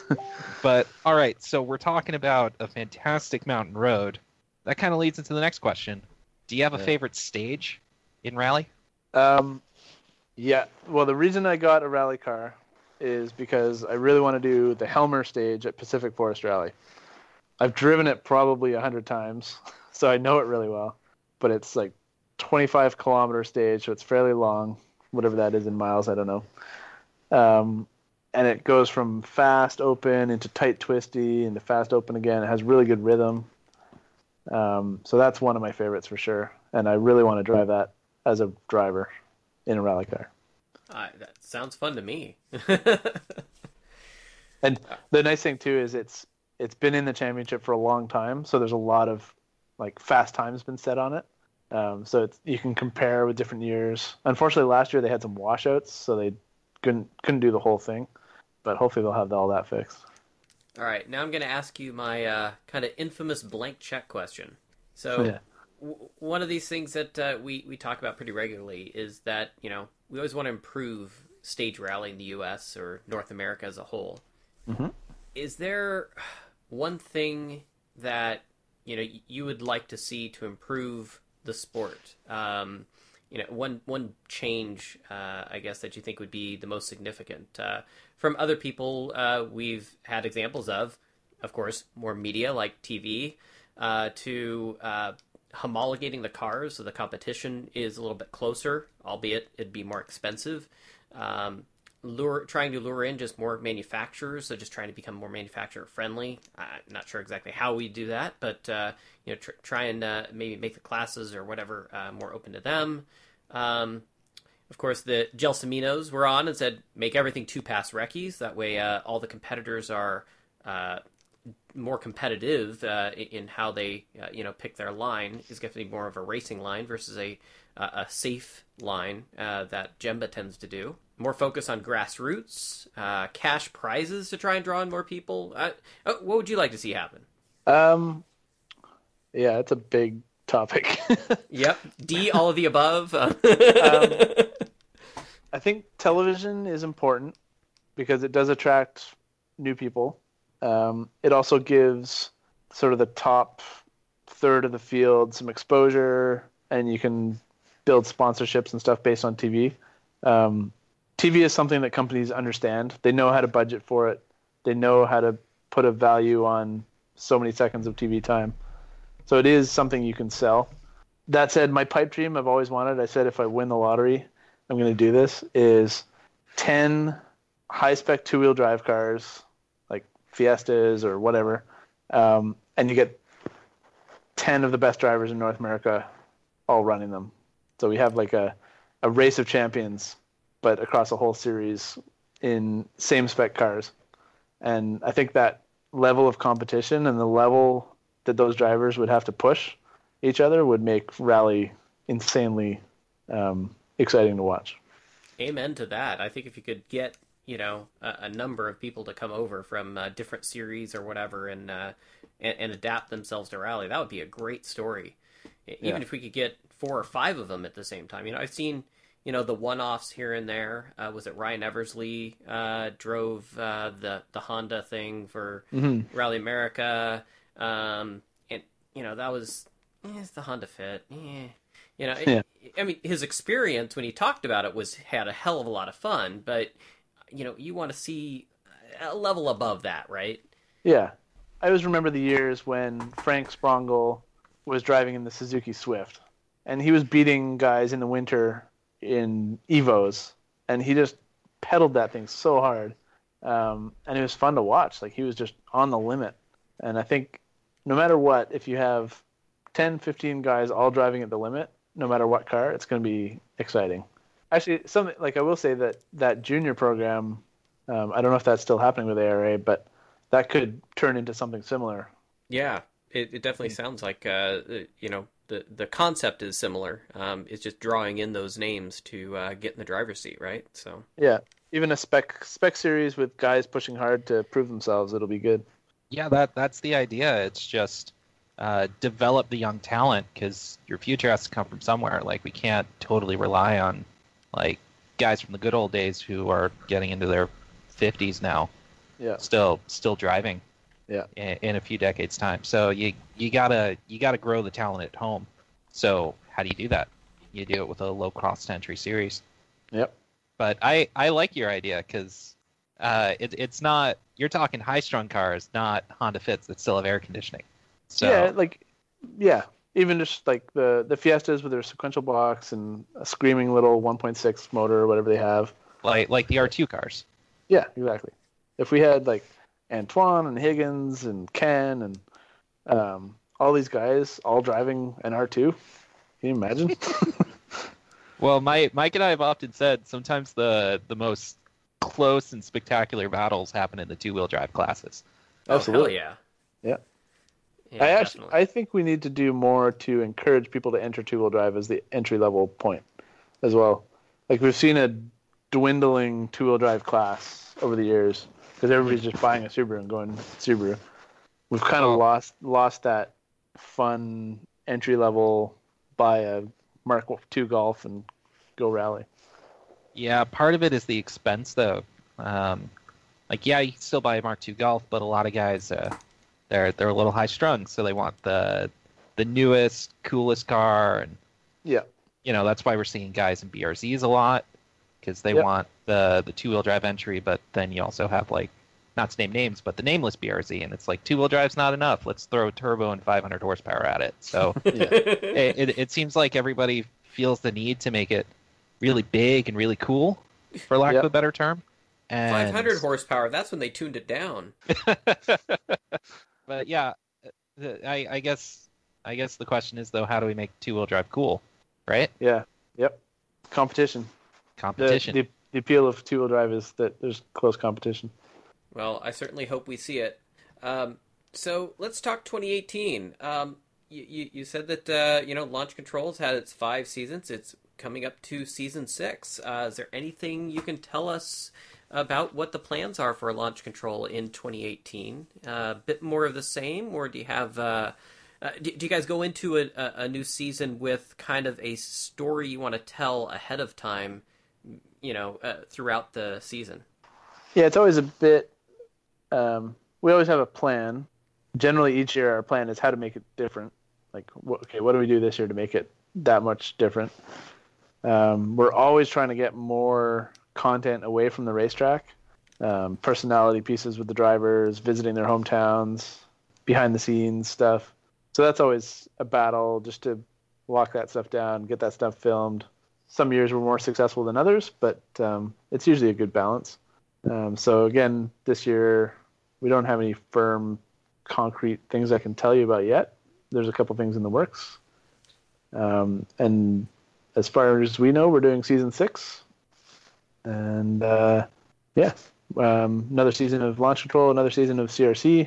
But all right, so we're talking about a fantastic mountain road. That kind of leads into the next question. Do you have a Yeah. favorite stage in rally? Um, yeah. Well, the reason I got a rally car is because I really want to do the Helmer stage at Pacific Forest Rally. I've driven it probably a hundred times, so I know it really well. But it's like twenty-five kilometer stage, so it's fairly long, whatever that is in miles, I don't know. Um, and it goes from fast open into tight twisty into fast open again. It has really good rhythm. Um, so that's one of my favorites for sure, and I really want to drive that as a driver in a rally car. Uh, that sounds fun to me. And the nice thing too is it's it's been in the championship for a long time, so there's a lot of like fast times been set on it. Um, so it's, you can compare with different years. Unfortunately, last year they had some washouts, so they couldn't couldn't do the whole thing. But hopefully they'll have all that fixed. All right, now I'm going to ask you my uh, kind of infamous blank check question. So, Yeah. w- one of these things that uh, we we talk about pretty regularly is that you know we always want to improve stage rally in the U S or North America as a whole. Mm-hmm. Is there one thing that you know you would like to see to improve the sport? Um, you know, one one change, uh, I guess, that you think would be the most significant. Uh, from other people, uh, we've had examples of, of course, more media like T V, uh, to uh, homologating the cars so the competition is a little bit closer, albeit it'd be more expensive. Um, lure, trying to lure in just more manufacturers, so just trying to become more manufacturer friendly. I'm not sure exactly how we do that, but uh, you know, tr- try and uh, maybe make the classes or whatever uh, more open to them. Um, of course, the Gelsaminos were on and said make everything two pass recce's. That way, uh, all the competitors are uh, more competitive uh, in how they uh, you know pick their line. Is going to be more of a racing line versus a uh, a safe line uh, that Jemba tends to do. More focus on grassroots, uh, cash prizes to try and draw in more people. Uh, oh, what would you like to see happen? Um, yeah, it's a big topic. Yep. D, all of the above. um, I think television is important because it does attract new people. Um, it also gives sort of the top third of the field some exposure, and you can build sponsorships and stuff based on T V. Um, T V is something that companies understand. They know how to budget for it. They know how to put a value on so many seconds of T V time. So it is something you can sell. That said, my pipe dream I've always wanted, I said if I win the lottery, I'm going to do this, is ten high-spec two-wheel drive cars, like Fiestas or whatever, um, and you get ten of the best drivers in North America all running them. So we have like a, a race of champions, but across a whole series in same-spec cars. And I think that level of competition and the level that those drivers would have to push each other would make rally insanely um, exciting to watch. Amen to that. I think if you could get, you know, a, a number of people to come over from uh, different series or whatever and, uh, and and adapt themselves to rally, that would be a great story. Even Yeah. if we could get four or five of them at the same time. You know, I've seen, you know, the one-offs here and there. Uh, was it Ryan Eversley uh, drove uh, the the Honda thing for Mm-hmm. Rally America, um, and you know that was eh, it's the Honda Fit. Eh. You know, it, Yeah. I mean, his experience when he talked about it was had a hell of a lot of fun, but you know, you want to see a level above that, right? Yeah. I always remember the years when Frank Sprongel was driving in the Suzuki Swift, and he was beating guys in the winter in Evos, and he just pedaled that thing so hard. Um, and it was fun to watch. Like, he was just on the limit. And I think no matter what, if you have ten, fifteen guys all driving at the limit, no matter what car, it's going to be exciting. Actually, something like I will say that that junior program, um, I don't know if that's still happening with A R A, but that could turn into something similar. Yeah, it, it definitely sounds like uh, you know the the concept is similar. Um, it's just drawing in those names to uh, get in the driver's seat, right? So Yeah, even a spec spec series with guys pushing hard to prove themselves, it'll be good. Yeah, that that's the idea. It's just uh, develop the young talent because your future has to come from somewhere. Like we can't totally rely on like guys from the good old days who are getting into their fifties now, Yeah, still still driving yeah, in, in a few decades time. So you you gotta you gotta grow the talent at home. So how do you do that? You do it with a low cost entry series. yep. But I I like your idea because uh, it, it's not you're talking high strung cars, not Honda Fits that still have air conditioning. So Yeah, like yeah, even just like the the Fiestas with their sequential box and a screaming little one point six motor or whatever they have. like like the R two cars. Yeah, exactly. If we had like Antoine and Higgins and Ken and um, all these guys all driving an R two, can you imagine? Well, my Mike and I have often said sometimes the the most close and spectacular battles happen in the two-wheel drive classes. Absolutely. Oh, hell Yeah. yeah. Yeah, I actually, definitely. I think we need to do more to encourage people to enter two-wheel drive as the entry-level point as well. Like we've seen a dwindling two-wheel drive class over the years because everybody's just buying a Subaru and going Subaru. We've kind of Well- lost lost that fun entry-level buy a Mark two Golf and go rally. Yeah, part of it is the expense, though. Um, like, yeah, you can still buy a Mark two Golf, but a lot of guys, uh, they're they're a little high strung, so they want the the newest, coolest car, and Yeah. you know that's why we're seeing guys in B R Zs a lot because they Yep. want the the two wheel drive entry, but then you also have like not to name names, but the nameless B R Z, and it's like two wheel drive's not enough. Let's throw turbo and five hundred horsepower at it. So it, it it seems like everybody feels the need to make it really big and really cool, for lack Yep. of a better term. And five hundred horsepower, that's when they tuned it down. But yeah, the- I, I guess I guess the question is though, how do we make two wheel drive cool, right? Yeah. Yep. Competition. The, Competition. the the appeal of two-wheel drive is that there's close competition. Well, I certainly hope we see it. Um, so let's talk twenty eighteen. Um, you, you, you said that uh, you know Launch Control's had its five seasons. It's coming up to season six. Uh, is there anything you can tell us about what the plans are for Launch Control in twenty eighteen? Uh, a bit more of the same, or do you have? Uh, uh, do, do you guys go into a, a, a new season with kind of a story you want to tell ahead of time? You know, uh, throughout the season. Yeah, it's always a bit. Um, we always have a plan. Generally, each year our plan is how to make it different. Like, wh- okay, what do we do this year to make it that much different? Um, we're always trying to get more content away from the racetrack, um, personality pieces with the drivers, visiting their hometowns, behind the scenes stuff. So that's always a battle just to lock that stuff down, get that stuff filmed. Some years we're more successful than others, but um, it's usually a good balance. Um, so again, this year we don't have any firm, concrete things I can tell you about yet. There's a couple things in the works, um, and as far as we know, we're doing season six, and uh, yeah, um, another season of Launch Control, another season of C R C,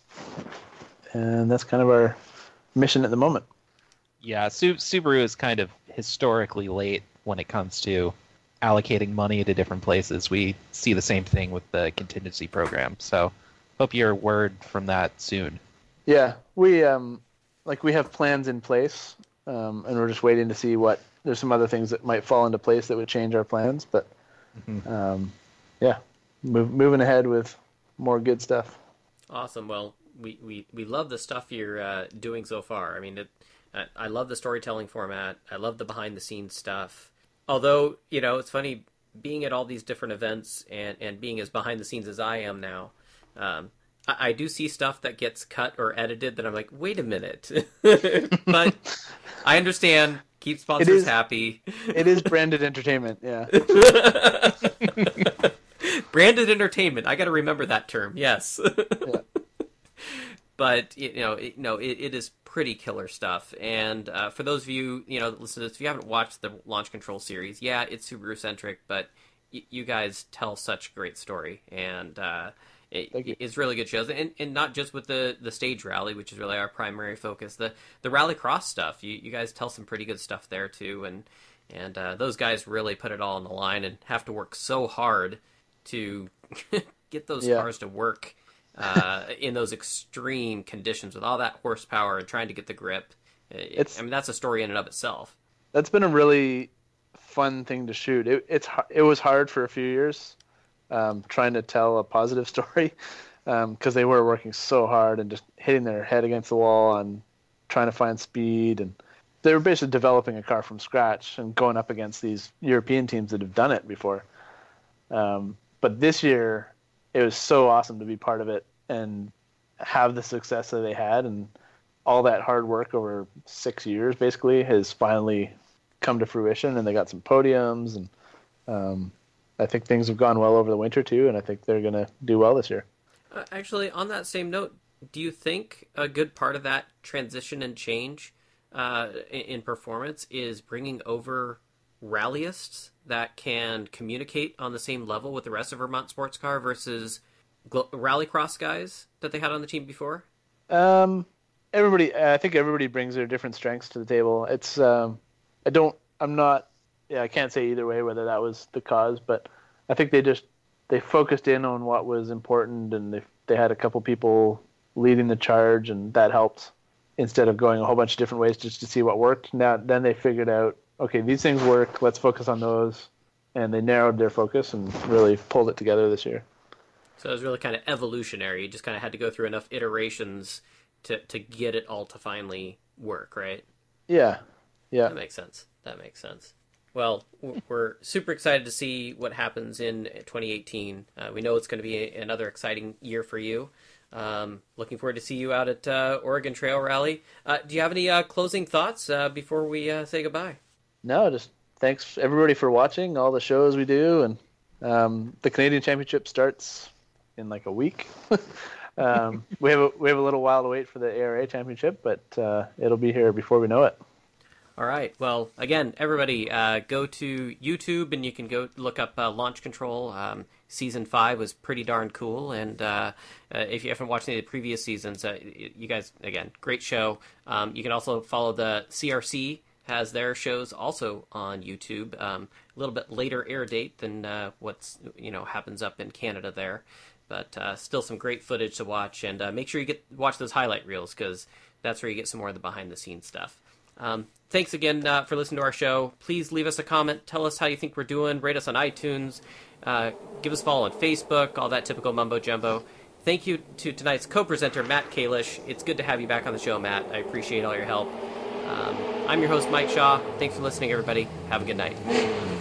and that's kind of our mission at the moment. Yeah, Su- Subaru is kind of historically late when it comes to allocating money to different places. We see the same thing with the contingency program. So hope you hear word from that soon. Yeah, we um, like we have plans in place, um, and we're just waiting to see what. There's some other things that might fall into place that would change our plans, but Mhm. um, yeah, move, moving ahead with more good stuff. Awesome. Well, we, we, we love the stuff you're uh, doing so far. I mean, it, I, I love the storytelling format. I love the behind the scenes stuff. Although, you know, it's funny being at all these different events and, and being as behind the scenes as I am now. Um, I, I do see stuff that gets cut or edited that I'm like, wait a minute. But I understand. Keep sponsors is- happy. It is branded entertainment, yeah. Branded entertainment. I got to remember that term. Yes. Yeah. But you know, it, no, it, it is pretty killer stuff. And uh, for those of you, you know, listen to this, if you haven't watched the Launch Control series, yeah, it's Subaru centric, but y- you guys tell such great story, and uh, it, Thank you. it's really good shows, and, and not just with the, the stage rally, which is really our primary focus. The the rally cross stuff, you you guys tell some pretty good stuff there too, and and uh, those guys really put it all on the line and have to work so hard to get those Yeah. cars to work uh, in those extreme conditions with all that horsepower and trying to get the grip. It's- I mean, that's a story in and of itself. That's been a really fun thing to shoot. It, it's har- it was hard for a few years, um, trying to tell a positive story, because they were working so hard and just hitting their head against the wall and trying to find speed, and they were basically developing a car from scratch and going up against these European teams that have done it before. Um, but this year, it was so awesome to be part of it and have the success that they had, and all that hard work over six years basically has finally come to fruition, and they got some podiums, and um, I think things have gone well over the winter too, and I think they're going to do well this year. Uh, actually, on that same note, do you think a good part of that transition and change uh, in, in performance is bringing over rallyists that can communicate on the same level with the rest of Vermont Sports Car versus gl- rallycross guys that they had on the team before? Um, everybody, I think everybody brings their different strengths to the table. It's, um, I don't, I'm not, yeah, I can't say either way whether that was the cause, but I think they just, they focused in on what was important, and they they had a couple people leading the charge, and that helped instead of going a whole bunch of different ways just to see what worked. Now, then they figured out, okay, these things work, let's focus on those, and they narrowed their focus and really pulled it together this year. So it was really kind of evolutionary. You just kind of had to go through enough iterations to, to get it all to finally work, right? Yeah, yeah. That makes sense. That makes sense. Well, we're super excited to see what happens in twenty eighteen. Uh, we know it's going to be another exciting year for you. Um, looking forward to see you out at uh, Oregon Trail Rally. Uh, do you have any uh, closing thoughts uh, before we uh, say goodbye? No, just thanks everybody for watching all the shows we do, and um, the Canadian Championship starts in like a week. um, we have a, we have a little while to wait for the A R A Championship, but uh, it'll be here before we know it. All right. Well, again, everybody, uh, go to YouTube and you can go look up uh, Launch Control. Um, season five was pretty darn cool, and uh, uh, if you haven't watched any of the previous seasons, uh, you guys, again, great show. Um, you can also follow the C R C has their shows also on YouTube. Um, a little bit later air date than uh, what's you know happens up in Canada there, but uh, still some great footage to watch. And uh, make sure you get watch those highlight reels, because that's where you get some more of the behind the scenes stuff. Um, thanks again uh, for listening to our show. Please leave us a comment. Tell us how you think we're doing. Rate us on iTunes. Uh, give us a follow on Facebook. All that typical mumbo jumbo. Thank you to tonight's co-presenter, Matt Kalish. It's good to have you back on the show, Matt. I appreciate all your help. Um, I'm your host, Mike Shaw. Thanks for listening, everybody. Have a good night.